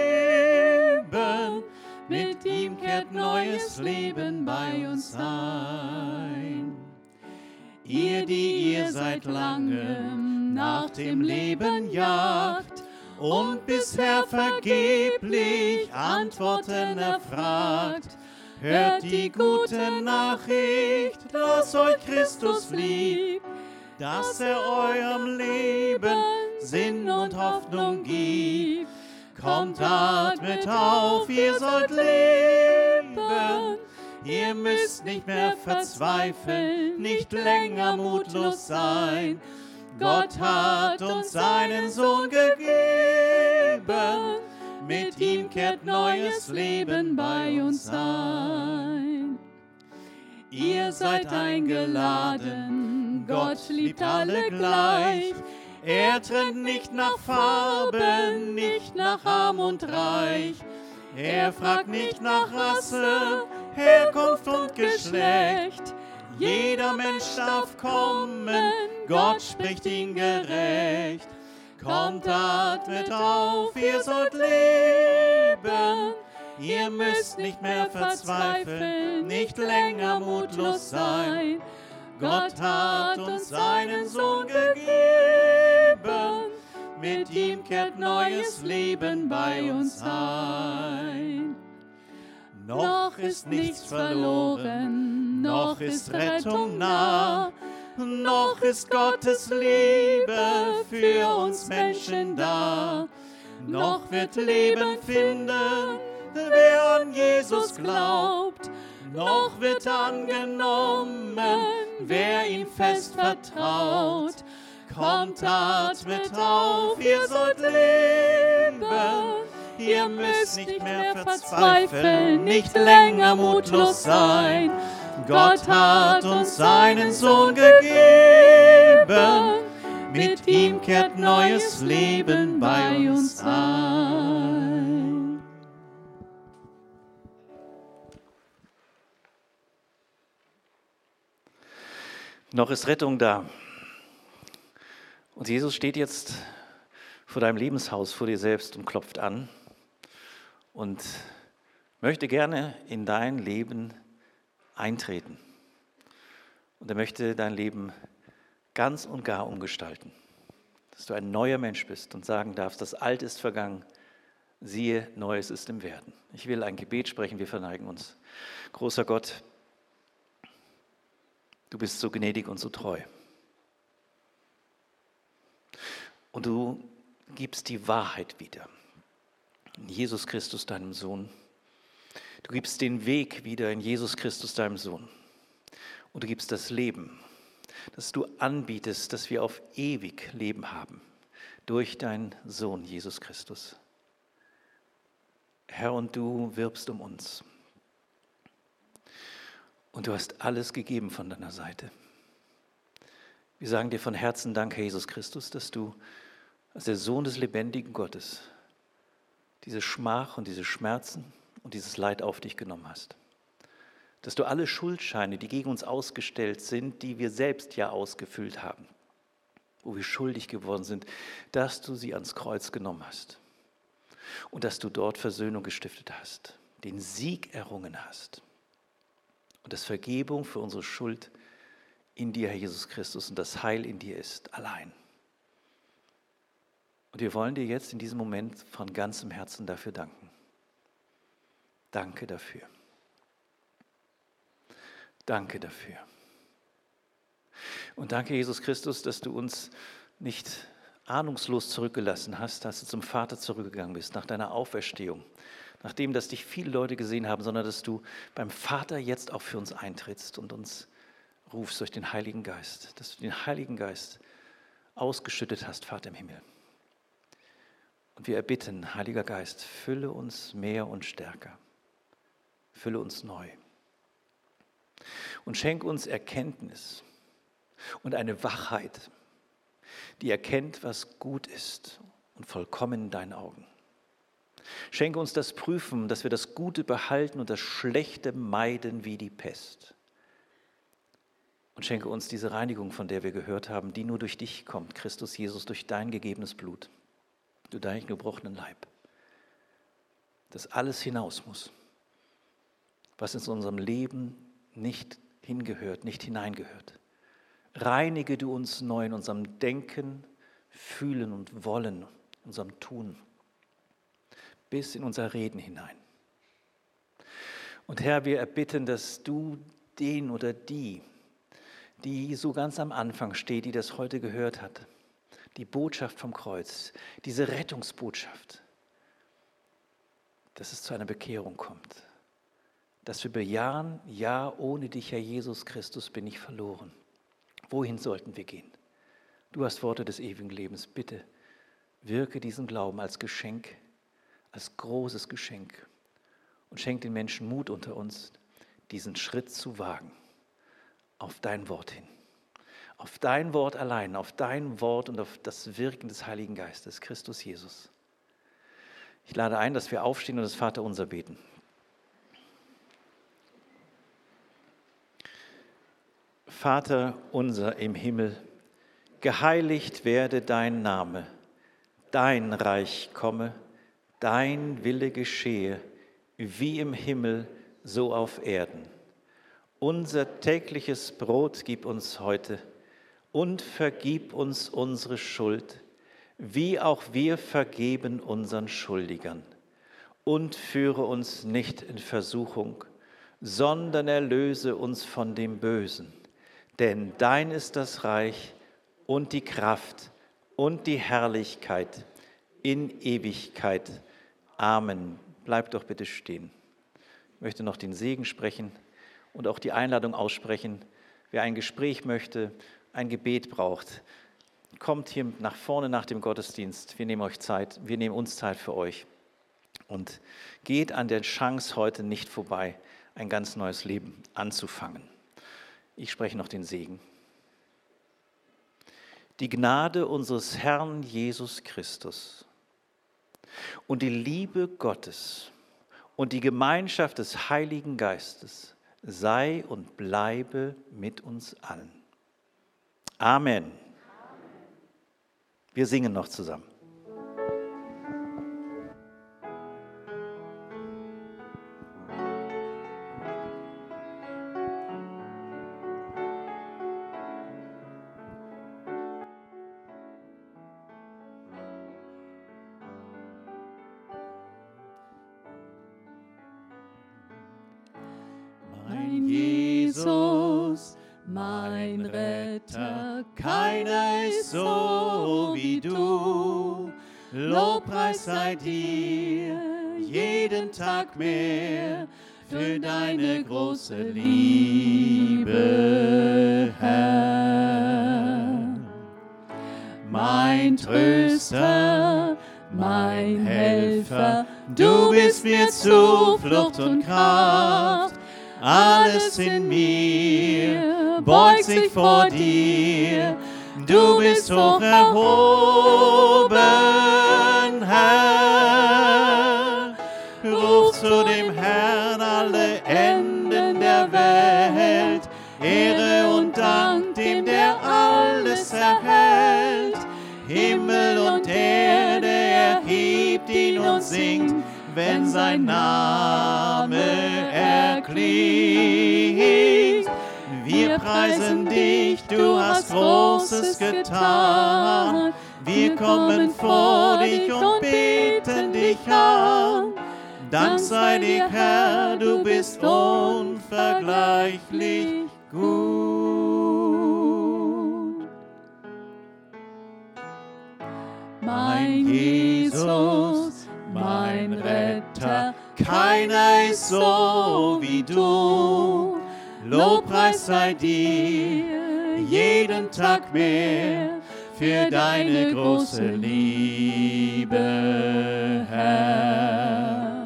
gegeben. Mit ihm kehrt neues Leben bei uns ein. Ihr, die ihr seit langem nach dem Leben jagt und bisher vergeblich Antworten erfragt, hört die gute Nachricht, dass euch Christus liebt, dass er eurem Leben Sinn und Hoffnung gibt. Kommt, atmet auf, ihr sollt leben. Ihr müsst nicht mehr verzweifeln, nicht länger mutlos sein. Gott hat uns seinen Sohn gegeben. Mit ihm kehrt neues Leben bei uns ein. Ihr seid eingeladen, Gott liebt alle gleich. Er trennt nicht nach Farben, nicht nach Arm und Reich. Er fragt nicht nach Rasse, Herkunft und Geschlecht. Jeder Mensch darf kommen, Gott spricht ihn gerecht. Kommt, atmet auf, ihr sollt leben. Ihr müsst nicht mehr verzweifeln, nicht länger mutlos sein. Gott hat uns seinen Sohn gegeben. Mit ihm kehrt neues Leben bei uns ein. Noch ist nichts verloren, noch ist Rettung nah. Noch ist Gottes Liebe für uns Menschen da. Noch wird Leben finden, wer an Jesus glaubt. Noch wird angenommen, wer ihm fest vertraut. Kommt, atmet auf, ihr sollt leben. Ihr müsst nicht mehr verzweifeln, nicht länger mutlos sein. Gott hat uns seinen Sohn gegeben. Mit ihm kehrt neues Leben bei uns ein. Noch ist Rettung da. Und Jesus steht jetzt vor deinem Lebenshaus, vor dir selbst und klopft an und möchte gerne in dein Leben eintreten. Und er möchte dein Leben ganz und gar umgestalten. Dass du ein neuer Mensch bist und sagen darfst, das Alte ist vergangen, siehe, Neues ist im Werden. Ich will ein Gebet sprechen, wir verneigen uns. Großer Gott, du bist so gnädig und so treu. Und du gibst die Wahrheit wieder. In Jesus Christus, deinem Sohn. Du gibst den Weg wieder in Jesus Christus, deinem Sohn. Und du gibst das Leben, das du anbietest, dass wir auf ewig Leben haben. Durch deinen Sohn, Jesus Christus. Herr, und du wirbst um uns. Und du hast alles gegeben von deiner Seite. Wir sagen dir von Herzen Dank, Herr Jesus Christus, dass du als der Sohn des lebendigen Gottes diese Schmach und diese Schmerzen und dieses Leid auf dich genommen hast. Dass du alle Schuldscheine, die gegen uns ausgestellt sind, die wir selbst ja ausgefüllt haben, wo wir schuldig geworden sind, dass du sie ans Kreuz genommen hast. Und dass du dort Versöhnung gestiftet hast, den Sieg errungen hast. Und dass Vergebung für unsere Schuld in dir, Herr Jesus Christus, und das Heil in dir ist, allein. Und wir wollen dir jetzt in diesem Moment von ganzem Herzen dafür danken. Danke dafür. Danke dafür. Und danke, Jesus Christus, dass du uns nicht ahnungslos zurückgelassen hast, als du zum Vater zurückgegangen bist, nach deiner Auferstehung, nachdem, dass dich viele Leute gesehen haben, sondern dass du beim Vater jetzt auch für uns eintrittst und uns rufst durch den Heiligen Geist, dass du den Heiligen Geist ausgeschüttet hast, Vater im Himmel. Und wir erbitten, Heiliger Geist, fülle uns mehr und stärker, fülle uns neu und schenk uns Erkenntnis und eine Wachheit, die erkennt, was gut ist und vollkommen in deinen Augen. Schenke uns das Prüfen, dass wir das Gute behalten und das Schlechte meiden wie die Pest. Und schenke uns diese Reinigung, von der wir gehört haben, die nur durch dich kommt, Christus Jesus, durch dein gegebenes Blut, durch deinen gebrochenen Leib. Dass alles hinaus muss, was in unserem Leben nicht hingehört, nicht hineingehört. Reinige du uns neu in unserem Denken, Fühlen und Wollen, unserem Tun, bis in unser Reden hinein. Und Herr, wir erbitten, dass du den oder die so ganz am Anfang steht, die das heute gehört hat, die Botschaft vom Kreuz, diese Rettungsbotschaft, dass es zu einer Bekehrung kommt, dass wir bejahen, ja, ohne dich, Herr Jesus Christus, bin ich verloren. Wohin sollten wir gehen? Du hast Worte des ewigen Lebens. Bitte wirke diesen Glauben als Geschenk, als großes Geschenk und schenk den Menschen Mut unter uns, diesen Schritt zu wagen, auf dein Wort hin. Auf dein Wort allein, auf dein Wort und auf das Wirken des Heiligen Geistes, Christus Jesus. Ich lade ein, dass wir aufstehen und das Vaterunser beten. Vater unser im Himmel, geheiligt werde dein Name, dein Reich komme, dein Wille geschehe, wie im Himmel, so auf Erden. Unser tägliches Brot gib uns heute und vergib uns unsere Schuld, wie auch wir vergeben unseren Schuldigern. Und führe uns nicht in Versuchung, sondern erlöse uns von dem Bösen. Denn dein ist das Reich und die Kraft und die Herrlichkeit in Ewigkeit. Amen. Bleib doch bitte stehen. Ich möchte noch den Segen sprechen und auch die Einladung aussprechen. Wer ein Gespräch möchte, ein Gebet braucht, kommt hier nach vorne nach dem Gottesdienst. Wir nehmen uns Zeit für euch. Und geht an der Chance heute nicht vorbei, ein ganz neues Leben anzufangen. Ich spreche noch den Segen. die Gnade unseres Herrn Jesus Christus und die Liebe Gottes und die Gemeinschaft des Heiligen Geistes sei und bleibe mit uns allen. Amen. Wir singen noch zusammen. Mein Jesus, mein Retter, keiner ist so wie du. Lobpreis sei dir jeden Tag mehr für deine große Liebe, Herr. Mein Tröster, mein Helfer, du bist mir Zuflucht und Kraft. Alles in mir beugt sich vor dir, du bist hoch erhoben, Herr. Ruf zu dem Herrn alle Enden der Welt, Ehre und Dank dem, der alles erhält. Himmel und Erde erhebt ihn und singt, wenn sein Name erklingt. Wir preisen dich, du hast Großes getan. Wir kommen vor dich und beten dich an. Dank sei dir, Herr, du bist unvergleichlich gut. Mein Jesus, mein Retter, keiner ist so wie du. Lobpreis sei dir jeden Tag mehr für deine große Liebe, Herr.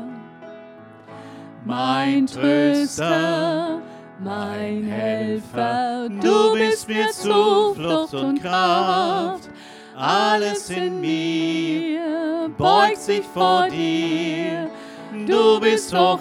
Mein Tröster, mein Helfer, du bist mir Zuflucht und Kraft. Alles in mir beugt sich vor dir, du bist hoch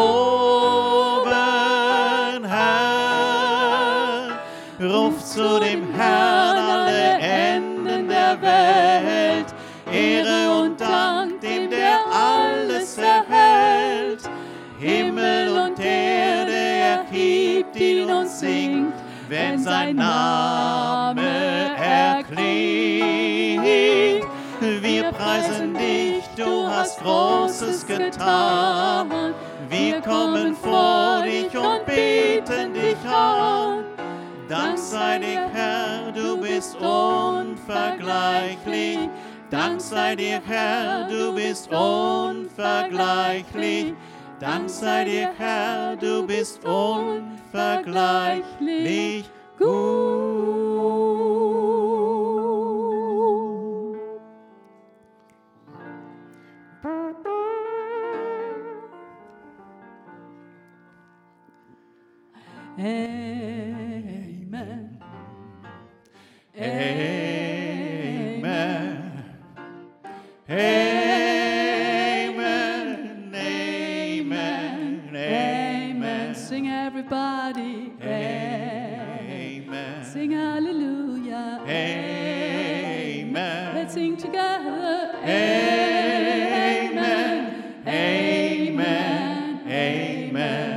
erhoben, Herr. Ruf zu dem Herrn alle Enden der Welt, Ehre und Dank dem, der alles erhält. Himmel und Erde erhebt ihn und singt, wenn sein Name erklingt. Wir preisen dich, du hast Großes getan. Wir kommen vor dich und beten dich an. Dank sei dir, Herr, du bist unvergleichlich. Dank sei dir, Herr, du bist unvergleichlich. Dank sei dir, Herr, du bist unvergleichlich gut. Amen. Amen. Amen. Amen. Amen. Sing everybody. Amen. Sing hallelujah. Amen. Let's sing together. Amen. Amen. Amen.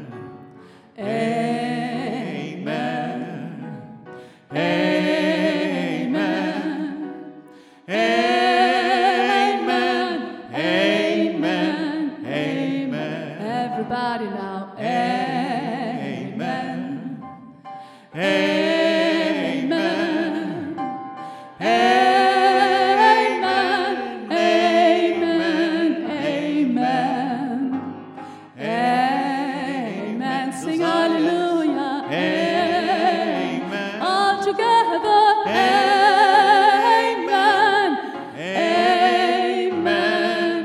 Everybody now, amen, amen, amen, amen, amen, amen. Sing hallelujah, amen, all together, amen, amen,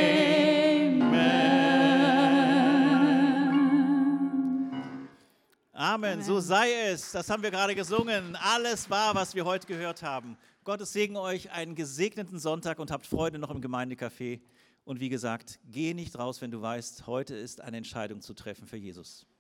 amen. Amen. So sei es. Das haben wir gerade gesungen. Alles wahr, was wir heute gehört haben. Gottes Segen euch, einen gesegneten Sonntag und habt Freude noch im Gemeindecafé. Und wie gesagt, geh nicht raus, wenn du weißt, heute ist eine Entscheidung zu treffen für Jesus.